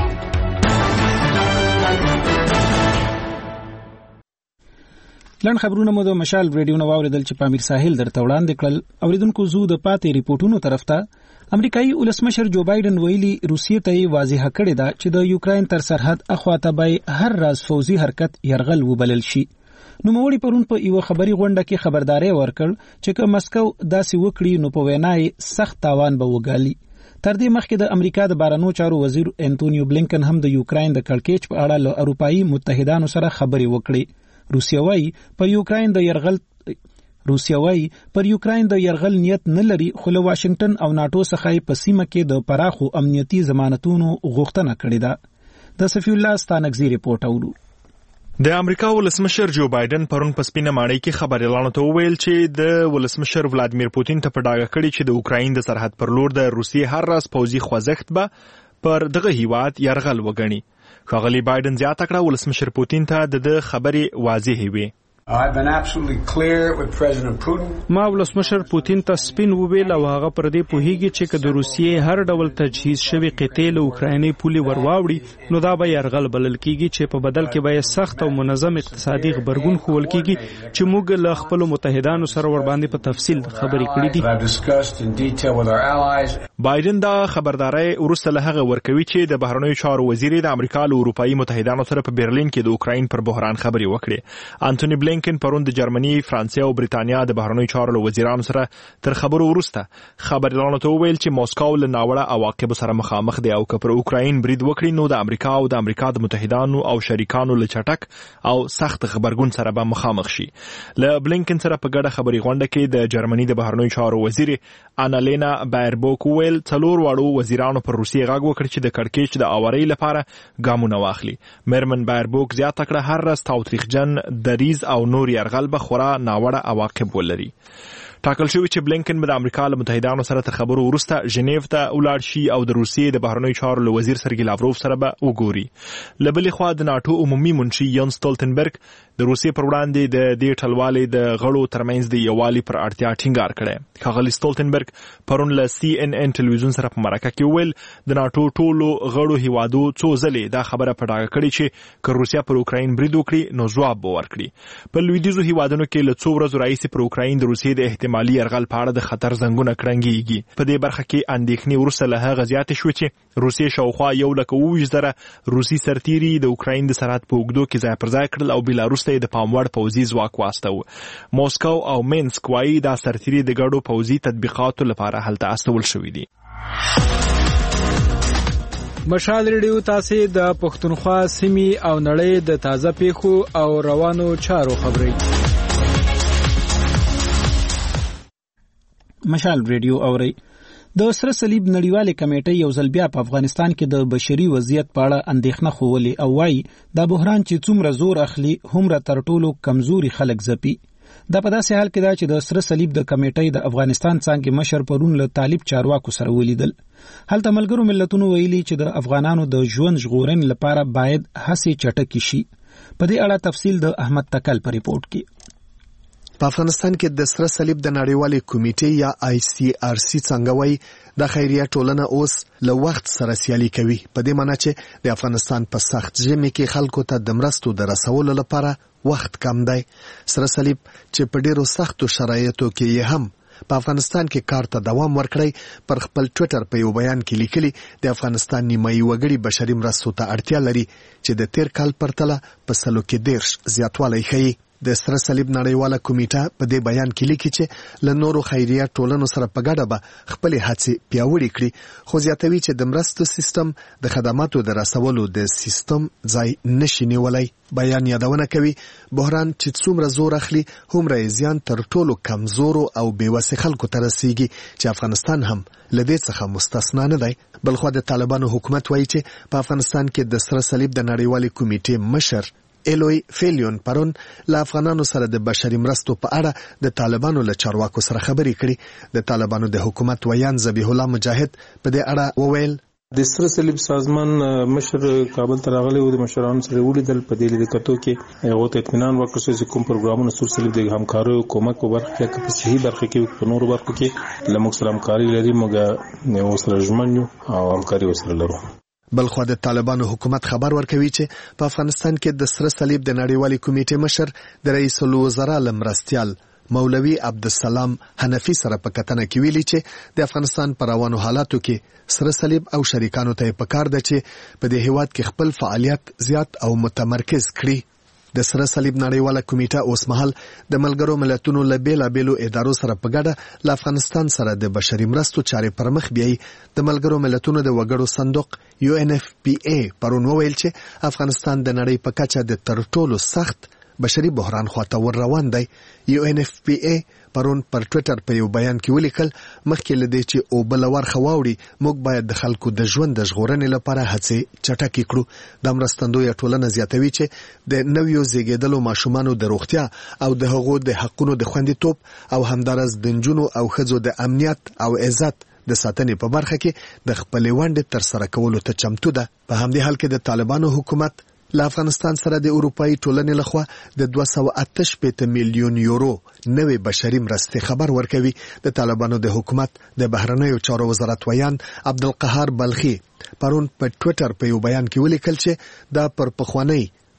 لن خبرونه مو د مشال ریډیو نو اوریدل چې پامیر ساحل درته وړاندې کړل. اوریدونکو زو د پاتې ریپورتونو طرف ته امریکایي ولسمشر جو بایدن ویلي روسیې ته واضح کړی دا چې د یوکرين تر سرحد اخواته به هر راز فوزي حرکت يرغل وبلل شي. نو موړي پرون په یو خبري غونډه کې خبرداري ورکړ چې که مسکو داسې وکړي نو په وینای سخت تاوان به وګالي. تر دې مخکې د امریکا د بهرنیو چارو وزیر انټونیو بلینکن هم د یوکرين د کړکېچ په اړه له اروپאי متحدانو سره خبري وکړي. روسیا وايي پر یوکرين د يرغل نیت نه لري خو له واشنگټن او ناتو څخه په سیمه کې د پراخو امنیتي ضمانتونو غوښتنه کړې ده. د صفی الله ستانکزی ریپورت اورو. د امریکا ولسمشر جو بایدن پرون په سپینه ماڼۍ کې خبري اعلان ویل چې د ولسمشر ولادیمیر پوتین ته په ډاګه کړی چې د اوکراین د سرحد پر لور د روسیې هر راز پوځي خوځښت به پر دغه هیواد يرغل وګڼي. ښاغلی بایدن زیاته کړه ولسمشر پوتین ته د خبرې واضح وي. ما ولسمشر پوتین ته سپین وویل او هغه پر دې پوهیږي چې که د روسیې هر ډول تجهیز شوی قطعې له اوکرایني پولي ورواوړي نو دا به يرغل بلل کیږي چې په بدل کې به سخت او منظم اقتصادي غبرګون خول کیږي چې موږ له خپل متحدانو سره ور باندې په تفصیل خبرې کړې دي. بایدن دا خبرداري ورسته له هغه ورکوي چې د بهرنیو چارو وزیر د امریکا له اروپאי متحدانو سره په برلین کې د اوکراین پر بحران خبري وکړي. انټونی بلینکن پرون د جرمني، فرانسې او برېټانیا د بهرنیو چارو وزیرانو سره تر خبرو وروسته خبريالانو ته وویل چې ماسکو له ناوړه عواقب سره مخامخ دی او که پر اوکراین برید وکړي نو د امریکا او د امریکا د متحدانو او شریکانو له چټک او سخت خبرګون سره به مخامخ شي. له بلینکن سره په ګډه خبري غونډه کې د جرمني د بهرنیو چارو وزیر انالینا بایربوک ویل څلور واړو وزیرانو پر روسیې غږ وکړ چې د کړکېچ د اورۍ لپاره ګامونه واخلي. میرمن بایربوک زیاته کړه هر رس تاوتریخجن دریز او نور یرغل به خورا ناوړه عواقب ولري. ټاکل شوی چې بلینکن به د امریکا له متحدانو سره تر خبرو وروسته ژنیو ته ولاړ شي او د روسیې د بهرنیو چارو له وزیر سرګی لاوروف سره به وګوري. له بلې خوا د ناټو عمومي منشي یان سټولټنبرګ د روسیې پر وړاندې د دې ټلوالې د غړو ترمنځ د یووالي پر اړتیا ټینګار کړی. ښاغلي سټولټنبرګ پرون له CNN ټلویزیون سره په مرکه کې ویل د ناټو ټولو غړو هیوادو څو ځلې دا خبره په ډاګه کړې چې که روسیا پر اوکراین برید وکړي نو ځواب به ورکړي. په لویدیځو هیوادونو کې له څو ورځو راهیسې پر اوکراین د روسیې د احتمالي یرغل په اړه د خطر زنګونه کړنګېږي. په دې برخه کې اندېښنې وروسته له هغه زیاتې شوې چې روسیې شاوخوا 1,20,000 روسي سرتیري د اوکراین د سرحد په اوږدو کې ځای پر ځای کړل او بیلاروس ته د پام وړ پوځي ځواک واستاوه. موسکو او مینسک وايي دا سرتیري د ګډو پوځي تطبیقاتو لپاره هلته استول شوي دي. مشال ریډیو تاسو د پښتونخوا سیمې او نړۍ د تازه پیښو او روانو چارو خبري. مشال ریډیو اوري. د سره صلیب نړیواله کمیټه یو ځل بیا په افغانستان کې د بشري وضعیت په اړه اندېښنه خوولې او وايي دا بحران چې څومره زور اخلي همره تر ټولو کمزوري خلک ځپي. دا په داسې حال کې دا چې د سره صلیب د کمیټې د افغانستان څنګه مشر پرون له طالب چارواکو سره ولیدل. هلته ملګرو ملتونو ویلي چې د افغانانو د ژوند ژغورنې لپاره باید هڅې چټکې شي. په دې اړه تفصیل د احمد تکل په ریپورت کې. په افغانستان کې د سره صلیب د نړیوالې کمیټې یا ICRC څنګه وایي د خیریه ټولنه اوس له وخت سره سیالي کوي. په دې معنی چې د افغانستان په سخت ژمي کې خلکو ته د مرستو د رسولو لپاره وخت کم دی. سره صلیب چې په ډیرو سختو شرایطو کې هم په افغانستان کې کار ته دوام ورکړی پر خپل ټویټر په یو بیان کې لیکلي د افغانستان نیمایي وګړي بشري مرستو ته اړتیا لري چې د تیر کال پرتله په سلو کې 10 زیاتوالی ښیي. د سره صلیب نړیواله کمیټه په دې بیان کې لیکي چې له نورو خیریه ټولنو سره په ګډه به خپل هڅې پیاوړې کړي، خو زیاتوي چې د مرستو سیستم د خدماتو د رسولو د سیستم ځای نشي نیولای. بیان یادونه کوي بحران چې څومره زور اخلي هومره زیان تر ټولو کمزورو او بیوسه خلکو ته رسیږي چې افغانستان هم لدې څخه مستثنا نه دی. بلخو د طالبانو حکومت وایي چې په افغانستان کې د سره صلیب د نړیوالې کمیټې مشر الوی فیلیون پرون له افغانانو سره د بشري مرستو په اړه د طالبانو له چارواکو سره خبرې کړې. د طالبانو د حکومت ویان ذبیح الله مجاهد په دې اړه وویل د سره صلیب سازمان مشر کابل ته راغلی و، د مشرانو سره ولیدل. په دې لیدکتو کې هغه ته اطمینان ورکړ چې کوم پروګرامونه سره صلیب د همکارۍ او کومک په برخه کې په صحیح برخه کې په نورو برخو کې لموږ سره همکاري لري، موږ یو سره ژمن یو او همکاري وسره لرو. بلخو د طالبانو حکومت خبر ورکوي چې په افغانستان کې د سره صلیب د نړیوالې کمیټې مشر د رئیس الوزرا لمرستیال مولوی عبدالسلام حنفی سره په کتنه کې ویلي چې د افغانستان پر روانو حالاتو کې سره صلیب او شریکانو ته پکار ده چې په دې هیواد کې خپل فعالیت زیات او متمرکز کړي. د سره صلیب نړیواله کمیټه اوس مهال د ملګرو ملتونو له بیلابیلو ادارو سره په ګډه له افغانستان سره د بشري مرستو چارې پر مخ بیایي. د ملګرو ملتونو د وګړو صندوق UNFPA پرون وویل چې افغانستان د نړۍ په کچه د تر ټولو سخت بشري بحران خواته ور روان دی. UNFPA پرون پر ټویټر په یو بیان کې ولیکل مخکې له دې چې او بل ورخه واوړي موږ باید د خلکو د ژوند د ژغورنې لپاره هڅې چټکې کړو. د مرستندوی ټولنه زیاتوي چې د نویو زیږیدلو ماشومانو د روغتیا او د هغو د حقونو د خوندیتوب او همدارس د نجونو او ښځو د امنیت او عزت د ساتنې په برخه کې د خپلې ونډې ترسره کولو ته چمتو ده. په همدې حال کې د طالبانو حکومت له افغانستان سره د اروپایي ټولنې لخوا د 288 میلیون یورو نوې بشري مرستې خبر ورکوي. د طالبانو د حکومت د بهرنیو چارو وزارت ویان عبدالقهار بلخي پرون په ټویټر په یو بیان کې ولیکل چې دا پر پخوانی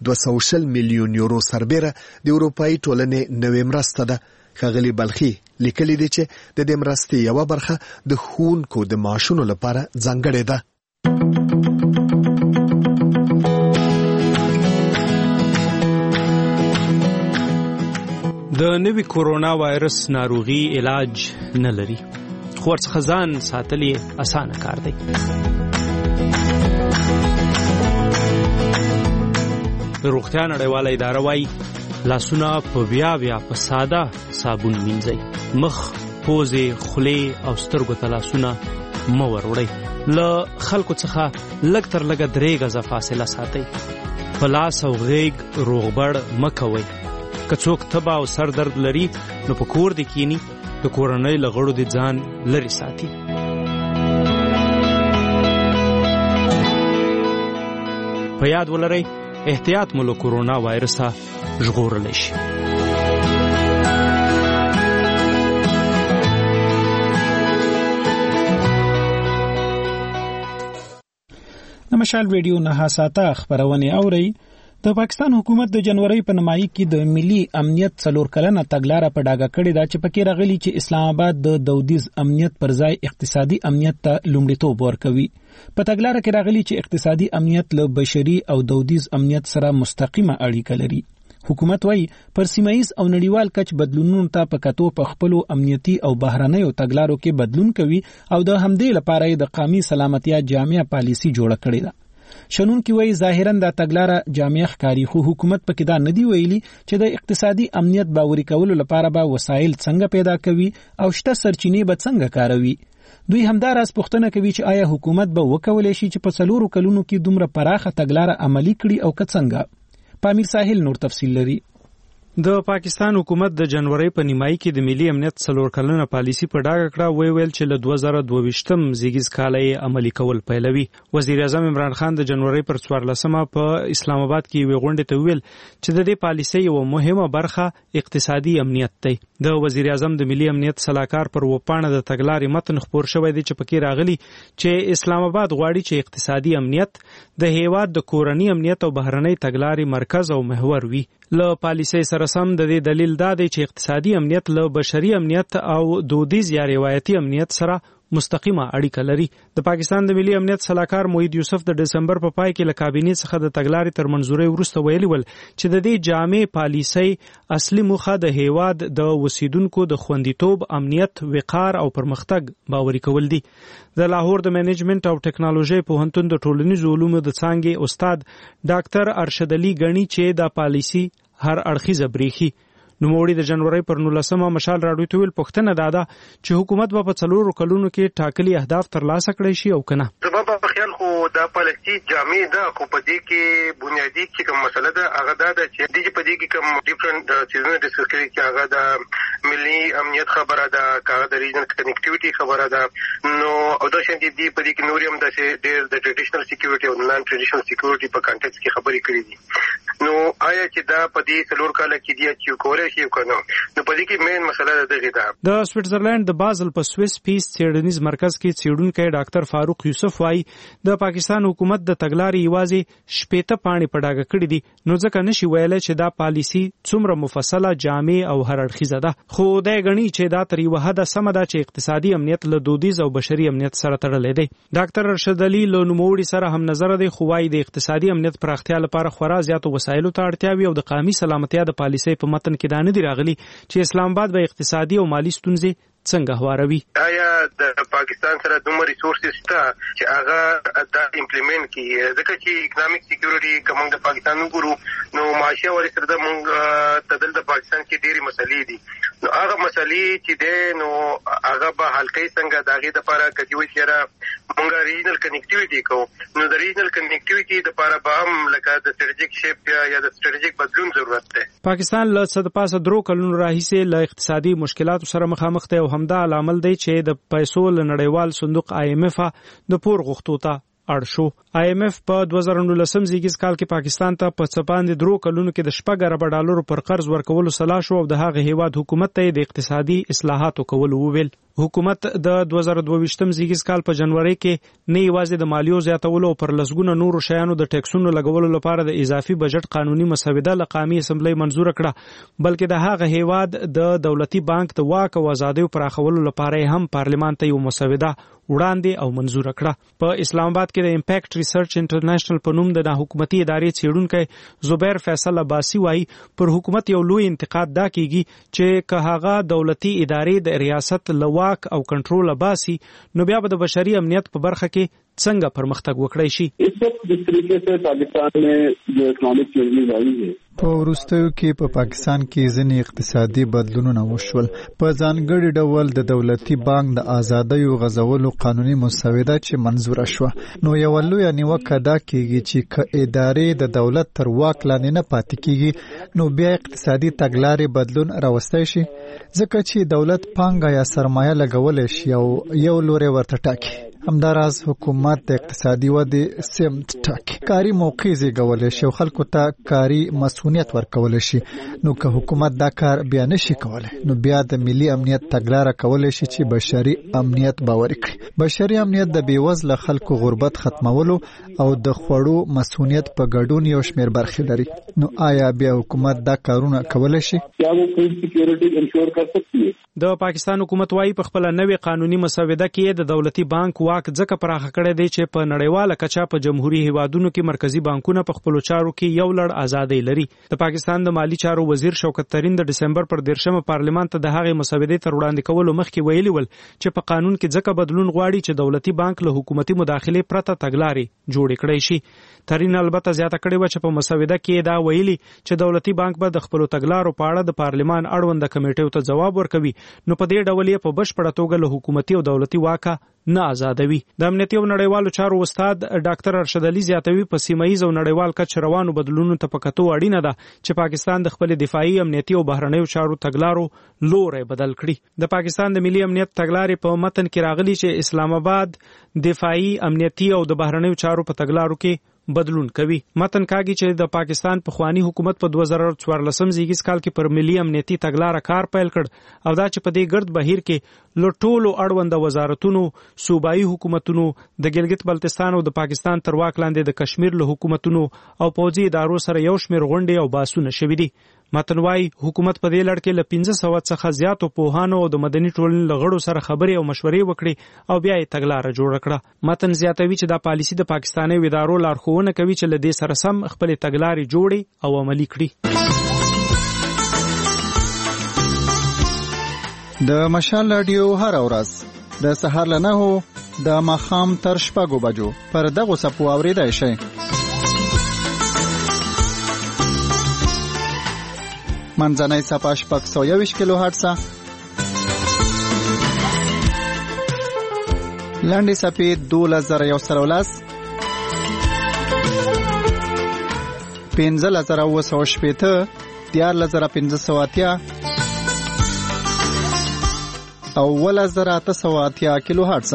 200 میلیون یورو سربېره د اروپایي ټولنې نوې مرسته ده. ښاغلي بلخي لیکلي دي چې د دې مرستې یوه برخه د ښوونکو د معاشونو لپاره ځانګړې ده. د نوي کورونا وایرس ناروغي علاج نه لري، خو ورڅخه ځان ساتل یې اسانه کار دی. د روغتیا نړیواله اداره وايي لاسونه په بیا په ساده صابون مینځئ. مخ، پوزې، خولې او سترګو ته لاسونه مه وروړئ. له خلکو څخه لږ تر لږه 3 غزه فاصله ساتئ. په لاس او غیږ روغبړ مه کوئ. که څوک تبه او سر درد لري نو په کور دې کینی، د کورنۍ له غړو دې ځان لرې ساتي. په یاد ولرئ احتیاط مو له کورونا وایرسه ژغورلی شي. د مشال ریډیو نه ساته خبرونه اوري. د پاکستان حکومت د جنوري په نمایي کې د ملي امنیت 4 کلنه تګلارې په ډاګه کړې ده چې پکې راغلي چې اسلام آباد د دودیز امنیت پر ځای اقتصادي امنیت ته لومړیتوب ورکوي. په تګلارې کې راغلي چې اقتصادي امنیت له بشري او دودیز امنیت سره مستقیمه اړیکه لري. حکومت وايي پر سیمایي او نړیوال کچ بدلونونو ته په کتو په خپل امنیتي او بهرنیو تګلارو کې بدلون کوي او د همدې لپاره د قومي سلامتیا جامع پالیسي جوړه کړې ده. شنون کی وای ظاهرا د تګلارې جامع ښکاری، خو حکومت پکې دا ندی ویلي چې د اقتصادي امنیت باوري کولو لپاره به وسایل څنګه پیدا کوي او شته سرچینې به څنګه کاروي. دوی همداراز پوښتنه کوي چې آیا حکومت به وکولای شي چې په 4 کلونو کې دومره پراخه تګلارې عملی کړي او که څنګه. پامیر ساحل نور تفصیل لري. د پاکستان حکومت د جنوري په نیمایي کې د ملي امنیت 4 کلنه پالیسي په ډاګه کړه، ویل چې له 2022م زیږیز کال یې عملی کول پیلوي. وزیر اعظم عمران خان د جنوري پر 14مه په اسلام آباد کې یو غونډه ته ویل چې د دې پالیسي یو مهمه برخه اقتصادي امنیت دی. د وزیر اعظم د ملي امنیت صلاحکار پر وپاڼه د تګلارې متن خبر شوی دی چې پکې راغلي چې اسلام آباد غواړي چې اقتصادي امنیت د هیواد د کورنۍ امنیت او بهرنۍ تګلارې مرکز او محور وي. له پالیسي سره سم د دې دلیل دا دی چې اقتصادي امنیت له بشري امنیت او دودیز یا روایتي امنیت سره مستقیمه اړیکه لري. د پاکستان د ملي امنیت صلاحکار موحد یوسف د دسمبر په پای کې له کابینې څخه د تګلارې تر منځوري وروسته ویلي ول چې د دې جامع پالیسي اصلي موخه د هیواد د اوسیدونکو د خوندیتوب، امنیت، وقار او پرمختګ باوري کول دي. د لاهور د منیجمنت او ټیکنالوژي پوهنتون د ټولنیزو علومو د څانګې استاد ډاکټر ارشد علي غنی چې دا پالیسي هر اړخیزه بریخي. نوموړي د جنوري پر 19مه مشال راډیو ته ویل پوښتنه داده چې حکومت به په 4 کلونو کې ټاکلي اهداف ترلاسه کړي شي او کنه. زما په خیال خو دا پالیسي جامع ده، خو په دې کې بنیادی چې کوم مسله ده هغه دا ده چې دې په دې کې کوم ډیفرنٹ چیزونه ډیسکس کړي چې هغه د ملي امنیت خبره ده، هغه د ریجنل کنیکټیویټي خبره ده، نو او دا شان دي په دې کې نور هم د ټریډیشنل سکیورټي او نان ټریډیشنل سکیورټي په کانټیکس کې خبرې کړې دي. نو آیا چې دا په دې 4 کال کې دی چې کولای شي کنه، نو په دې کې مین مسله ده ده. د سویټزرلند د بازل په سویس پیس څېړنیز مرکز کې څېړونکی ډاکټر فاروق یوسف وايي د پاکستان حکومت د تګلارې یوازې 18 پاڼې په ډاګه کړې دي، نو ځکه نشي ویلای چې دا پالیسي څومره مفصله، جامع او هر اړخیزه ده. خو دا غني چې دا تر یو حد سم ده چې اقتصادي امنیت له دودیز او بشري امنیت سره تړلې دی. ډاکټر ارشد علي له نوموړي سره هم نظر دی، خو وايي د اقتصادي امنیت پراختیا لپاره خورا زیاتو وسایلو ته اړتیا وي او د قومي سلامتیا د پالیسي په متن کې دا نه دی راغلي چې اسلام آباد به اقتصادي او مالی ستونزې څنګه هواروي. آیا د پاکستان سره دومره ریسورسز شته چې هغه دا امپلیمنٹ کړي؟ ځکه چې اکونومیک سکیورټي کوم د پاکستان وګورو نو معاشي او سره د موږ تدل د پاکستان کې ډېری مسلې دي، نو هغه مسلې چې ده نو هغه به حل کوي څنګه؟ داغه د لپاره کوي چې موږ ریجنل کنیکټیویټي کوو، نو د ریجنل کنیکټیویټي د لپاره به هم لکه د سټریټیک شیپ یا د سټریټیک بدلون ضرورت ده. پاکستان له صد پاسه 3 کلونو راهیسې له اقتصادي مشکلاتو سره مخامخ دی او همدا عامل دی چې د پیسو له نړیوال صندوق IMF د پور غوښتو ته اړ شو. IMF په 2019 زیږیز کال کې پاکستان ته په څپاندې 3 کلونو کې د $6 ارب پر قرض ورکولو سلا شو او د هغه هیواد حکومت ته د اقتصادي اصلاحاتو کول وویل. حکومت د 2022م زیږیز کال په جنوري کې نه یوازې د مالیو زیاتولو پر لسګونو نورو شیانو د ټیکسونو لګولو لپاره د اضافي بجټ قانوني مسوده له قومي اسمبلی منزور کړه، بلکې د هغه هیواد د دولتي بانک د واک او ازادۍ پراخولو لپاره هم پارلمان ته یو مسوده وړاندې او منزور کړه. په اسلام آباد کې د امپیکټ ریسرچ انټرنیشنل په نوم د حکومتي ادارې څېړونکی زبیر فیصل عباسی وايي پر حکومت یو لوی انتقاد دا کیږي چې که هغه دولتي ادارې د ریاست لواک او کنټرول باسي نو بیا به د بشري امنیت په برخه کې څنګه پرمختګ وکړي شي. اس وخت د طریقې سره پاکستان میں جو اکنامک چینجز آئی ہے په وروستیو کې په پاکستان کې ځینې اقتصادي بدلونونه وشول. په ځانګړي ډول د دولتي بانک د ازادۍ غځولو قانوني مسوده چې منزوره شوه، نو یو لوی نیوکه دا کیږي چې که ادارې د دولت تر واک لاندې نه پاتې کیږي نو بیا اقتصادي تګلارې بدلون راوستای شي، ځکه چې دولت پانګه یا سرمایه لګولای شي او یو لوري ورته ټاکي. همداراز حکومت د اقتصادي ودې سمت ټاکي، کاري موقع زیږولای شي او خلکو ته کاري مسؤلیت ورکولای شي. نو که حکومت دا کار بیا نشي کولای نو بیا د ملي امنیت تګلاره کولای شي چې بشري امنیت باور کړي. بشري امنیت د بیوزله خلکو غربت ختمولو او د خوړو مسؤلیت په ګډون یو شمېر برخې لري. نو آیا بیا حکومت دا کارونه کولای شي؟ د پاکستان حکومت وايي په خپل نوې قانوني مسوده کې د دولتي بانک واک ځکه پراخه کړی دی چې په نړیواله کچه په جمهوریت هیوادونو کې مرکزی بانکونه په خپل چارو کې یو لړ ازادي لري. د پاکستان د مالی چارو وزیر شوکت ترین د ډسمبر پر 13 پارلمان ته د هغې مسودې تر وړاندې کولو مخکې ویلي ول چې په قانون کې ځکه بدلون غواړي چې دولتي بانک له حکومتي مداخله پرته تګلارې جوړې کړي شي. ترین البته زیاته کړې و چې په مسوده کې دا ویلي چې دولتي بانک به د خپل تګلارو په اړه د پارلمان اړوند کمیټې ته جواب ورکوي، نو په دې ډول یې په بشپړه توګه له حکومتي او دولتي واکه نه آزادوي. د امنیتي او نړیوالو چارو استاد ډاکټر ارشد علي زیاتوي په سیمایي او نړیوال کچ روانو بدلونونو ته پکاتو اړینه ده چې پاکستان د خپل دفاعي امنیتي او بهرنیو چارو تګلارو لوري بدل کړي. د پاکستان د ملي امنیت تګلارې په متن کې راغلي چې اسلام آباد دفاعي امنیتي او د بهرنیو چارو په تګلارو کې بدلون کوي. متن کاږي چې د پاکستان پخوانی حکومت په 2014 زیږیز کال کې پر ملي امنیتي تګلارې کار پیل کړ او دا چې په دې ګرد بهیر کې لټولو اړوند وزارتونو، صوبایي حکومتونو، د ګلګت بلتستان او د پاکستان تر واک لاندې د کشمیر له حکومتونو او پوځي ادارو سره یو شمېر غونډې او باسونه شوي دي. متن وايي حکومت په دې لړ کې له 1500 څخه زیاتو پوهانو او د مدني ټولنې له غړو سره خبرې او مشورې وکړي او بیا یې تګلاره جوړه کړه. متن زیاتوي چې دا پالیسي د پاکستاني ادارو لارښوونه کوي چې له دې سره سم خپل تګلارې جوړي او عملي کړي. د مشال رادیو هر ورځ د سهار له 9 د ماښام تر 6 بجو پر دغه سپو اوریدای شئ. منځنۍ صفحه 621 کیلو هرتز، لنډې صفحې 2110، 15980، 14580 او 1880 کیلو هرتز.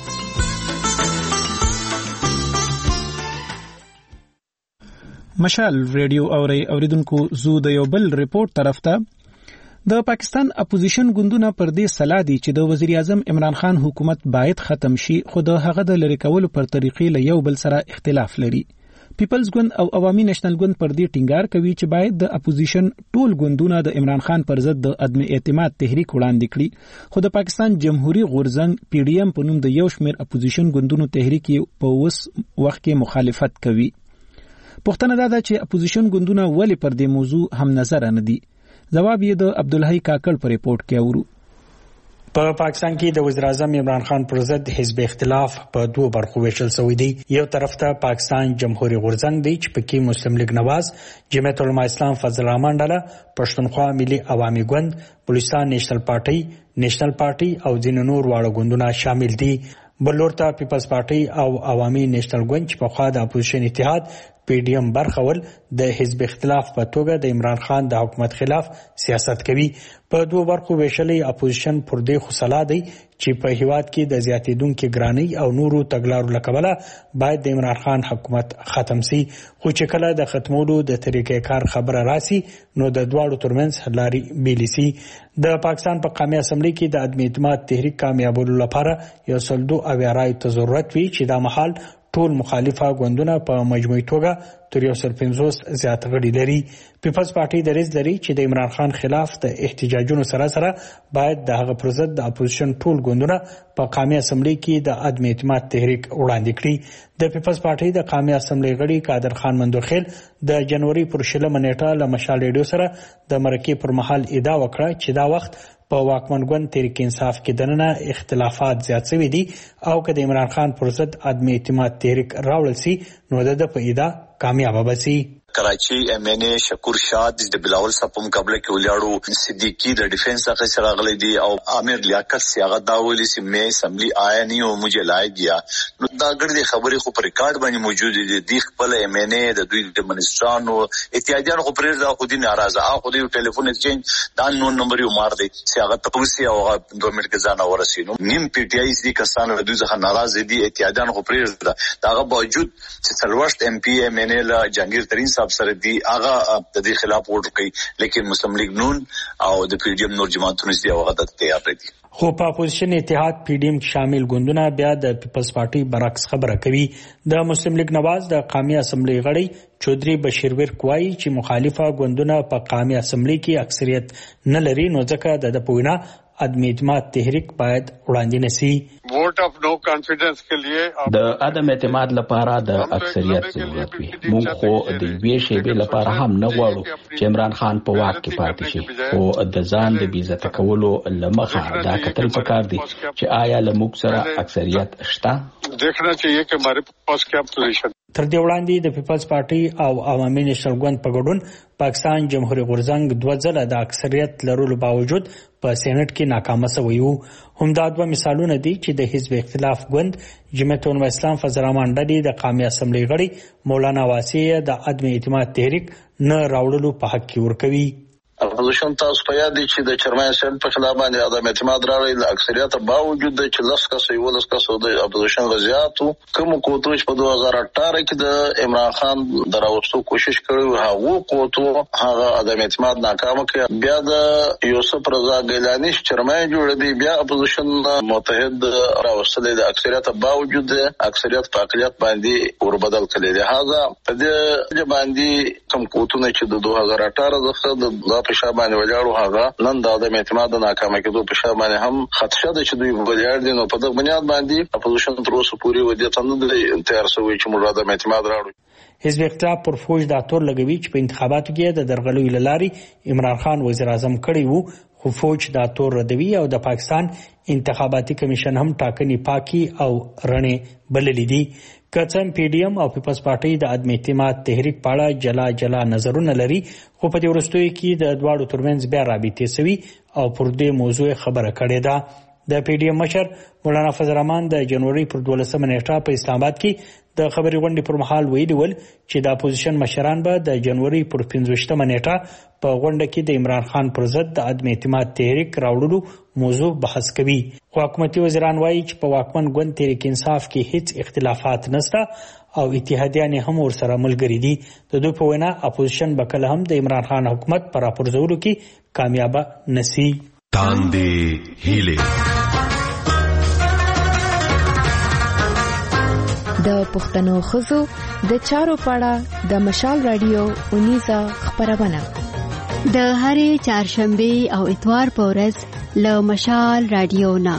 مشال ریډیو اوریدونکو زو د یو بل ریپورت طرف ته د پاکستان اپوزیشن ګوندونه پر دې صلاح دي چې د وزیر اعظم عمران خان حکومت باید ختم شي، خو د هغه د لری کولو پر طریقې له یو بل سره اختلاف لري. پیپلز ګوند او عوامي نېشنل ګوند پر دې ټینګار کوي چې باید د اپوزیشن ټول ګوندونه د عمران خان پر ضد د عدم اعتماد تحریک وړاندې کړي، خو د پاکستان جمهوریت غورځنګ پی ډی ایم په نوم د یو شمېر اپوزیشن ګوندونو تحریک په اوس وخت کې مخالفت کوي. پوښتنه دا ده چې اپوزیشن ګوندونه ولې پر دې موضوع هم نظر نه دي؟ جواب یې د عبدالحی کاکړ په ریپورت کې اورو. په پاکستان کې د وزیر اعظم عمران خان پر ضد حزب اختلاف په دوه برخو ویشل شوی دی. یو طرف ته پاکستان جمهوریت غورځنګ دی چې پکې مسلم لیگ نواز، جمعیت العلماء اسلام فضل الرحمن ډله، پښتونخوا ملي عوامي ګوند، بلوچستان نیشنل پارټي او ځینې نور واړه ګوندونه شامل دي. بل لور ته پیپلز پارټي او عوامي نیشنل ګوند چې پخوا د اپوزیشن اتحاد پی ډی ایم برخه ول د حزب اختلاف په توګه د عمران خان د حکومت خلاف سیاست کوي. په دوه برخو ویشلې اپوزیشن پر دې خصلا دی چې په هیواد کې د زیاتیدونکو ګرانی او نورو تګلارو لکبله باید د عمران خان حکومت ختم سي، خو چې کله د ختمولو د طریقې کار خبره راسي نو د دواړو ترمنځ لاري بیلې سي. د پاکستان په قومي اسمبلی کې د عدم اعتماد تحریک کامیابولو لپاره 102 رای ته ضرورت وي چې دا مهال ټول مخالفه ګوندونه په مجموعي توګه تر 150 زیات غړي لري. پیپلز پارټي دریځ لري چې د عمران خان خلاف د احتجاجونو سره باید د هغه پر ضد د اپوزیشن ټول ګوندونه په قومي اسمبلی کې د عدم اعتماد تحریک وړاندې کړي. د پیپلز پارټي د قومي اسمبلی غړي قادر خان مندوخیل د جنوري پر 20 نیټه له مشال ریډیو سره د مرکې پر مهال ادعا وکړه چې دا وخت په واکمن ګوند تحریک انصاف کې دننه اختلافات زیات شوي دي او که د عمران خان پر ضد عدم اعتماد تحریک راوړل سي نو د په ادعا کامیاب بسي. کراچي ایم ان ای شکور شاد د بلاول صاحب مقابله کې ولاړو، صدیقی د ډیفنس څخه سره غلي دي او عامر لیاقت سیاغت دا ویلي چې مې اسمبلی آیا نه او مجھے لای گیا. نو دا ګړې خبرې خو پر ریکارډ باندې موجود دي. د خپل ایم ان ای د دوی د منسټرانو اتحادیان خو پرې دا خو دي ناراضه خو د ټلیفون ایکسچینج دا نون نمبر یو مار دي سیاغت پولیسي او ګورنمنت کې ځان ورسینو نیم پی ټی آی سي کسان د دوی څخه ناراضه دي. اتحادیان خو پرې دا باوجود چې څلورشت ام پی ایم ان ای لا جهانگیر ترین صاحب سره دی هغه د دې خلاف ووټ کوي، لیکن مسلم لیگ نون او د پی ډی ایم نور جماعتونو دي هغه د تیار دي. خو په اپوزیشن اتحاد پی ډی ایم شامل ګوندونه بیا د پیپلز پارټي برعکس خبره کوي. د مسلم لیگ نواز د قومي اسمبلی غړي چودري بشیر ورک وایي چې مخالفه ګوندونه په قومي اسمبلی کې اکثریت نه لري نو ځکه د پوینا عدم اعتماد تحریک باید وړاندې نشي. ووټ اف نو کانفیډنس کې لیے د عدم اعتماد لپاره د اکثریت ضرورت وي. موږ خو د وی شیبې لپاره هم نه غواړو چې عمران خان په واک کې پاتې شي، او د ځان د بیزت کولو لمخه دا کتل پکار دي چې آیا لموږ سره اکثریت شته. دیکھنا چاہیے کہ ہمارے پاس کیا پوزیشن. تر دې وړاندې د پیپلز پارټي او عوامي نیشنل ګوند په ګډون پاکستان جمهوریت غورځنګ 2 ځله د اکثریت لرلو باوجود په سېنات کې ناکامه شوی وو. همدا دوه مثالونه دي چې د حزب اختلاف ګوند جمعیت الاسلام فضل الرحمن ډلې د قومي اسمبلی غړي مولانا واسیه د عدم اعتماد تحریک نه راوړلو په حق کې ورکوي. اپوزیشن تاسو په یاد دي چې د چرمن سیل په خلاف باندې عدم اعتماد راوړل د اکثریت باوجود د 40 کسو یو لسکسو د اپوزیشن غزياتو کوم کوټوش په 2018 کې د عمران خان دراوستو کوشش کړو هغه کوټو هغه عدم اعتماد ناکام کړ. بیا د یوسف رضا ګیلانی چرمن جوړ دی بیا اپوزیشن متحد راوستل د اکثریت باوجود اکثریت په اقلیت باندې ور بدل کړي. لہذا په دې باندې کوم کوټونه چې د 2018 څخه د په شابهانه ولاړو هغه نن د عدم اعتماد ناکامه کېدو په شابهانه هم خدشه ده چې دوی ولاړ دي. نو په دغه بنیاد باندې اپوزیشن تر اوسه پورې ودیته نه دی تیار شوی چې موږ عدم اعتماد راوړو. حزب اختلاف پر فوج دا تور لګوي چې په انتخاباتو کې د درغلوي لاري عمران خان وزیر اعظم کړی وو، خو فوج دا تور ردوي او د پاکستان انتخاباتي کمیشن هم ټاکنې پاکي او رڼې بللې دي. کڅم پی ډی ایم او پیپلز پارټي د عدم اعتماد تحریک په اړه جلا نظرونه لري، خو په دې وروستیو کې د دواړو ترمنځ بیا رابطې سوي او پر دې موضوع خبره کړې ده. د پی ډی ایم مشر مولانا فضل الرحمن د جنوري پر 12 نیټه په اسلام آباد کې د خبري غونډې پر مهال ویلي ول چې د اپوزیشن مشران به د جنوري پر 15 نیټه په غونډه کې د عمران خان پر ضد د عدم اعتماد تحریک راوړلو موضوع بحث کوي. خو حکومتي وزیران وایي چې په واکمن ګوند تحریک انصاف کې هیڅ اختلافات نشته او اتحادیان هم ورسره ملګري دي. د دوی په وینا اپوزیشن به کله هم د عمران خان حکومت پر راپورځولو کې کامیاب نشي. تاندې هیله د پښتنو خزو د چارو پاړه د مشال رادیو 19 خبرونه د هرې چهارشنبه او اتوار په ورځ له مشال رادیو نه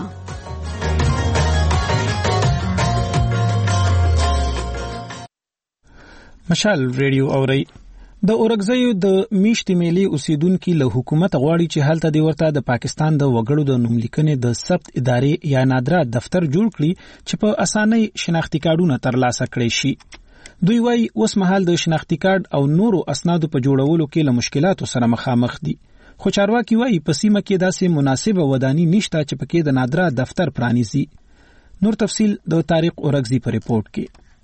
مشال رادیو اوري. د اورګزیو د میشتې میلي اوسیدونکو له حکومت غواړي چې هلته دی ورته د پاکستان د وګړو د نوملیکنې د ثبت ادارې یا نادره دفتر جوړ کړي چې په اسانۍ شناختی کارډونه ترلاسه کړي شي. دوی وايي اوس مهال د شناختی کارت او نورو اسنادو په جوړولو کې له مشکلاتو سره مخامخ دي. خو چارواکي وايي په سیمه کې داسې مناسبه ودانۍ نشته چې پکې د نادره دفتر پرانیزي. نور تفصیل د طارق اورګزی په ریپورت کې.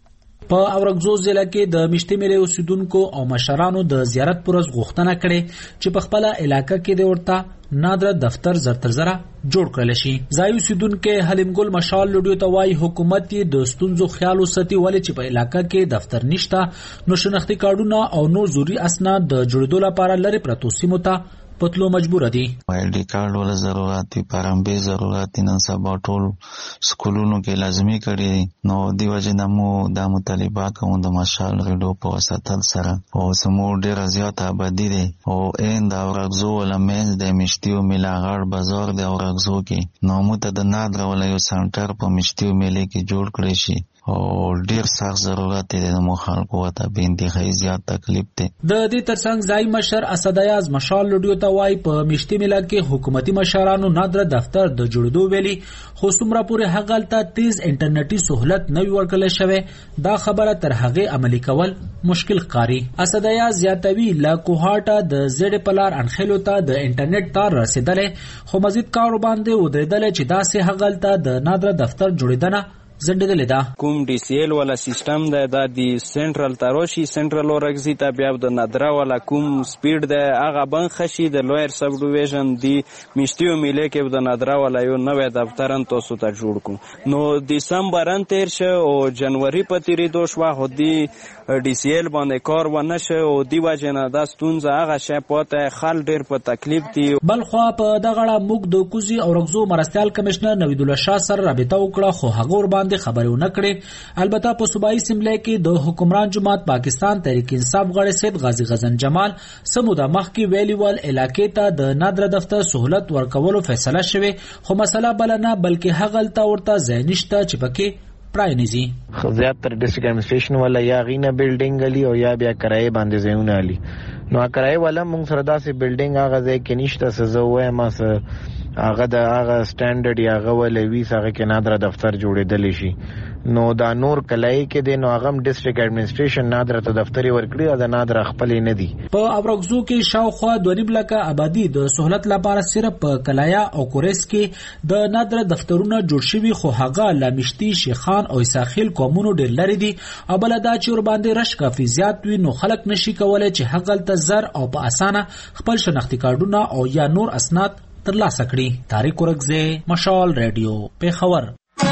په اورګزو ضلع کې د مشتي ملي اوسیدونکو او مشرانو د زیارت پرز غوښتنه کړې چې په خپل علاقې کې د ورته نادر دفتر زرترزره جوړ کړل شي. ځای اوسیدونکو حلیم ګل مشال لډیو ته وايي حکومت یې د ستونزو خیال وساتي ولې چې په علاقې کې دفتر نشته نو شناختی کارډونه او نور ضروري اسناد د جوړېدو لپاره لري پرتو سیمو ته پتلو مجبور دي. آیډي کارت ولا ضرورت دي پرمبه ضرورت نن سبا ټول سکولونو کې لازمي کړي نو دی وجه نمو د مطالبات کوم د مشال ریډیو په واسطه سره او سمو ډیر زیات آبادی دي او ان د اورګزو ولا مینز د مشتیو ملاغړ بازار د اورګزو کې نو مت د نادر ولا یو سنټر په مشتیو ملي کې جوړ کړی شي او ډیر سخت ضرورت دی د مخالکو ته به انتهایی زیات تکلیف دی. د دې ترڅنګ ځای مشر اسد ایاز مشال لډیو ته وايي په مشتي ملت کې حکومتي مشرانو نادر دفتر د جوړېدو ویلي خو څومره پورې هغه ته تیز انټرنیټي سہولت نه ورکړل شوی دا خبره تر هغه عملی کول مشکل ښکاري. اسد ایاز زیاتوي لا کوهاټه د زړې پلار انخلو ته د انټرنیټ تار رسیدلې خو مزید کار باندې ودرېدل چې دا سه هغه ته د نادر دفتر جوړیدنه زندګی دا کوم ډي سي ال ولا سیستم د دی سنټرل تاروشي سنټرل اورګزي ته بیا د نادرا ولا کوم سپیډ د هغه بن خشي د لویر سب ډیویژن دی مشتیو میله کې د نادرا ولا یو نوې دفترن تاسو ته جوړ کو نو دسمبر ان تیر شه او جنوري په تیری دوه شوا هدي ډي سي ال باندې کار ونه شه او دی واجنه د ستونزه هغه شې پته خل ډیر په تکلیف دی. بل خو په دغه موږ د کوزي اورګزو مرستيال کمشنر نوید الله شاه سره رابطه وکړه خو هغه ور باندې خبرونه نکړي. البته په صوبایي سیملې کې د حکمران جماعت پاکستان تحریک انصاف غړي سید غازی غزن جمال سمودا مخ کې ویلیوال علاقې ته د نادر دفتر سہولت ورکولو فیصله شوه خو مسله بل نه بلکې هغه ته ورته ځینشته چې پکې پراینزي زیاتره ډیسټریکټ ایڈمنسټریشن ولا یا غینه بلډینګ علی او یا بیا کرای باندې زیونه علی نو کرای ولا موږ سره داسې بلډینګ هغه ځای کې نشته سزوې ما سره هغه د هغه سټانډرډ یا هغه ولوي هغه کې نادر دفتر جوړېدل شي نو دا نور کلای کې د نو هغه ډیسټریکټ ایڈمنسټریشن نادر ته دفتر ورکړي دا نادر خپل نه دي. په اورګزو کې شاوخوا 2.5 لک آبادی د سہولت لپاره صرف په کلایا او کورس کې د نادر دفترونه جوړ شوي خو هغه لامشتي شیخان او اساخیل قومونو ډېر لري دي او بل دا چې ور باندې رش کافي زیات وي نو خلک نشي کولای چې هغه ته زر او په اسانه خپل شناختی کارډونه او یا نور اسناد ترلاسه کړي. طارق ورګزه مشال ریډیو پیښور.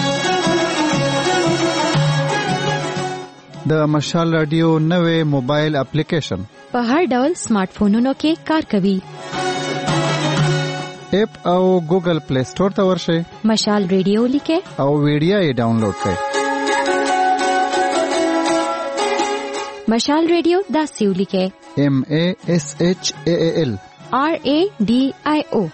د مشال رادیو نوې موبایل اپلیکیشن په هر ډول سمارټ فونونو کې کار کوي. اپ او ګوګل پلی سٹور ته ورشئ مشال ریډیو لیکه او ویډیو یې ډاونلوډ کړئ. مشال ریډیو دا سیو لیکه MASHAAL RADIO.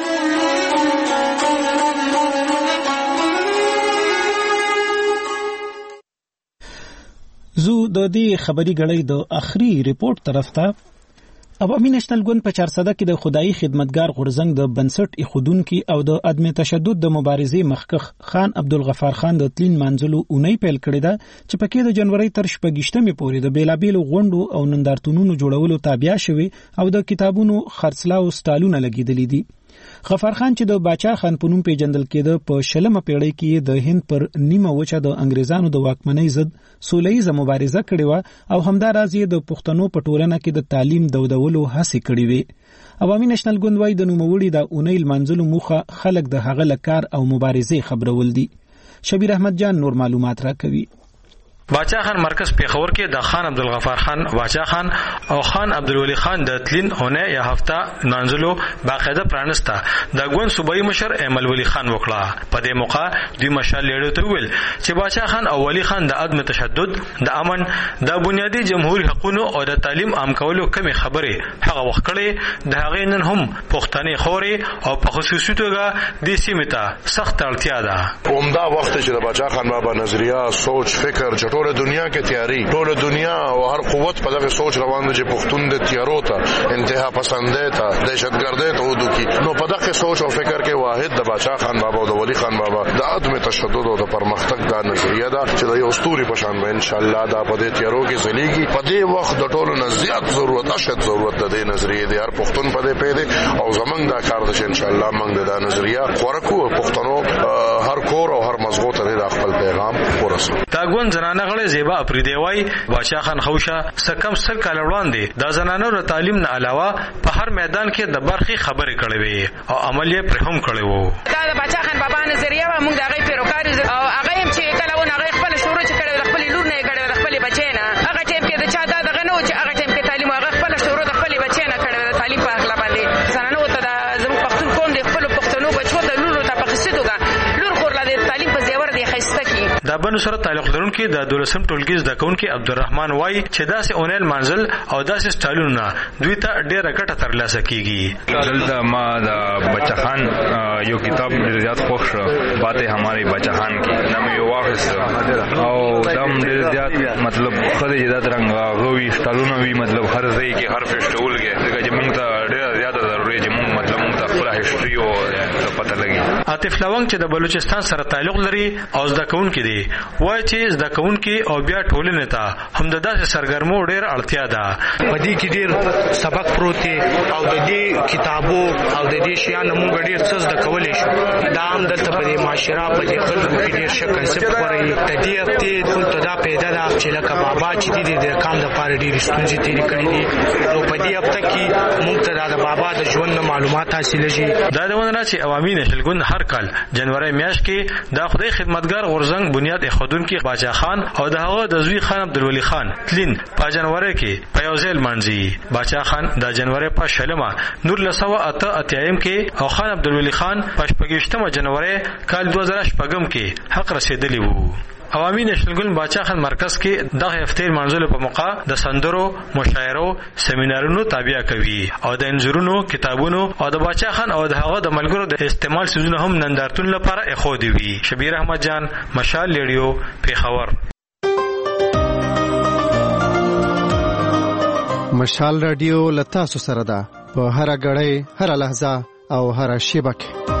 زو د دې خبري غړي د اخري ریپورت طرف ته عوامي نېشنل ګوند په 400 کې د خدای خدمتګار غورزنګ د بنسټ اخودونکو او د عدم تشدد د مبارزې مخکخ خان عبدالغفار خان د تلین منځلو اونۍ پیل کړی دا چې پکې د جنوري تر 28مې پورې د بیلابیلو غونډو او نندارتونونو جوړولو تابع شوی او د کتابونو خرڅلاو سټالونه لګیدلې دي. غفار خان چې د باچا خان په نوم پیژندل کېده په شلمه پیړۍ کې د هند پر نیمه وچه د انګریزانو د واکمنۍ ضد سولهییزه مبارزه کړې و او همداراز یې د پښتنو په ټولنه کې د تعلیم دودولو هڅې کړې وې. عوامي نېشنل ګوند وايي د نوموړي د اونۍ لمانځلو موخه خلک د هغه لکار او مبارزې خبرول دي. شبیر احمد جان نور معلومات راکوي. باچا خان مرکز پیښور کې د خان عبدالغفار خان باچا خان او خان عبدالولی خان د تلین هونه یا هفته نانزلو باقاعده پرانستا د ګوند صوبایي مشر ایمل ولی خان وکړه. په دې موقع دوی مشال لیډر ته ویل چې باچا خان او ولی خان د عدم تشدد د امن د بنیادی جمهوریت حقوقو او د تعلیم عام کولو کمی خبره هغه وخت کړي د هغه نن هم پښتني خوري او په خصوصي توګه د سیمه سخت اړتیا ده. عمده وخت چې د باچا خان بابا نظریه سوچ فکر ټول دنیا کې تیاری ټول دنیا او هر قوت په دغه سوچ روان دي چې پښتون د تیارو ته انتها پسندې ته دهشتګردۍ ته ودوکي نو په دغه سوچ او فکر کې واحد د باچا خان بابا او د ولی خان بابا د عدم تشدد او د پرمختګ د نظریه ده چې د یو ستوري په شان ان شاء الله دا په دې تیارو کې زلیږي. په دې وخت د ټولو نه زیات ضرورت اشد ضرورت د دې نظریه دی هر پښتون په دې پیدا او زمنګ دا کار ده چې ان شاء الله موږ د نظریه ورکو پښتنو هر کور او هر مزغو ته د خپل پیغام ورسو. دا ګوند زنانه نغړې زیبا افریدی وای باچا خان خوشا سکم سل کال وړاندې د زنانو ر تعلیم نه علاوه په هر میدان کې د برخي خبرې کړې وي او عمل یې پر هم کړی وو. دا د باچا خان بابا نظریه و، موږ د هغې پیروکار او هغه هم چې کله ونه هغه خپل شروع چې کړی د خپل لور نه یې کړی د خپل بچی نه. هغه ټیم کې د چا دا دغه نه و چې هغه ټیم کې تعلیم هغه خپل شروع د خپل بچی نه کړی د تعلیم په هکله باندې زنانو ته د زموږ پښتون قوم د خپلو پښتنو بچو د لورو ته په ښه توګه لور خورله د تعلیم په زیور د ښایسته کړي. د بنو سره تعلق لرونکي د 12 ټولګي زده کوونکي عبدالرحمن وای چې داسې اونیل منزل او داسې سټایلونه دوی ته ډېره ګټه ترلاسه کیږي. دلته ما د بچا خان یو کتاب ډېر زیات خوښ شو، باتیں ہماری بچا خان کی نام یو واخیست او دم ډېر زیات مطلب خدای جدا رنګ غوي سټایلونه وی مطلب هر ځای کې هر فیسټیوال کې چې موږ ته ډېر زیات ضروري چې موږ مطلب موږ ته خپل هیستوري او پته لګي. عاطف لونګ چې د بلوچستان سره تعلق لري او زده کوونکي دی وای چې زده کوونکي او بیا ټولنې ته هم د داسې سرګرمو ډېر اړتیا ده. په دې کې ډېر سبق پروت دی او د دې کتابو او د دې شیانو موږ ډېر څه زده کولی شو. دا هم دلته په دې معاشره په دې خلکو کې ډېر ښه کنسپټ غوړوي. د دې هفتې دلته دا پیدا ده چې لکه بابا چې دی د کام دپاره ډېرې ستونزې تېرې کړي دي نو په دې هفته کې موږ ته د بابا د ژوند معلومات حاصلېږي. دا د ونه چې عوامي نشل ګوند هر کال جنوري میاشت کې د خدای خدمتګار غورزنګ بنیاد ایښودونکي باچا خان او د هغه د زوی خان عبدالولي خان تلین په جنوري کې په یو ځای لمانځي. باچا خان د جنوري په شلمه 1988 کې او خان عبدالولي خان په 28 جنوري کال 2008 کې حق رسیدلی وو. عوامي نشل ګوند باچا خان مرکز کې دغه هفتې منځلو په موقع د سندرو، مشاعرو، سیمینارونو تابع کوي او د انځورونو، کتابونو او د باچا خان او د هغه د ملګرو د استعمال سيزونه هم نندارتون لپاره اخودي وي. شبیر احمد جان، مشال ریډیو، پیښور. مشال رادیو لتا سره ده په هر غړې، هر لحظه او هر شیبه کې.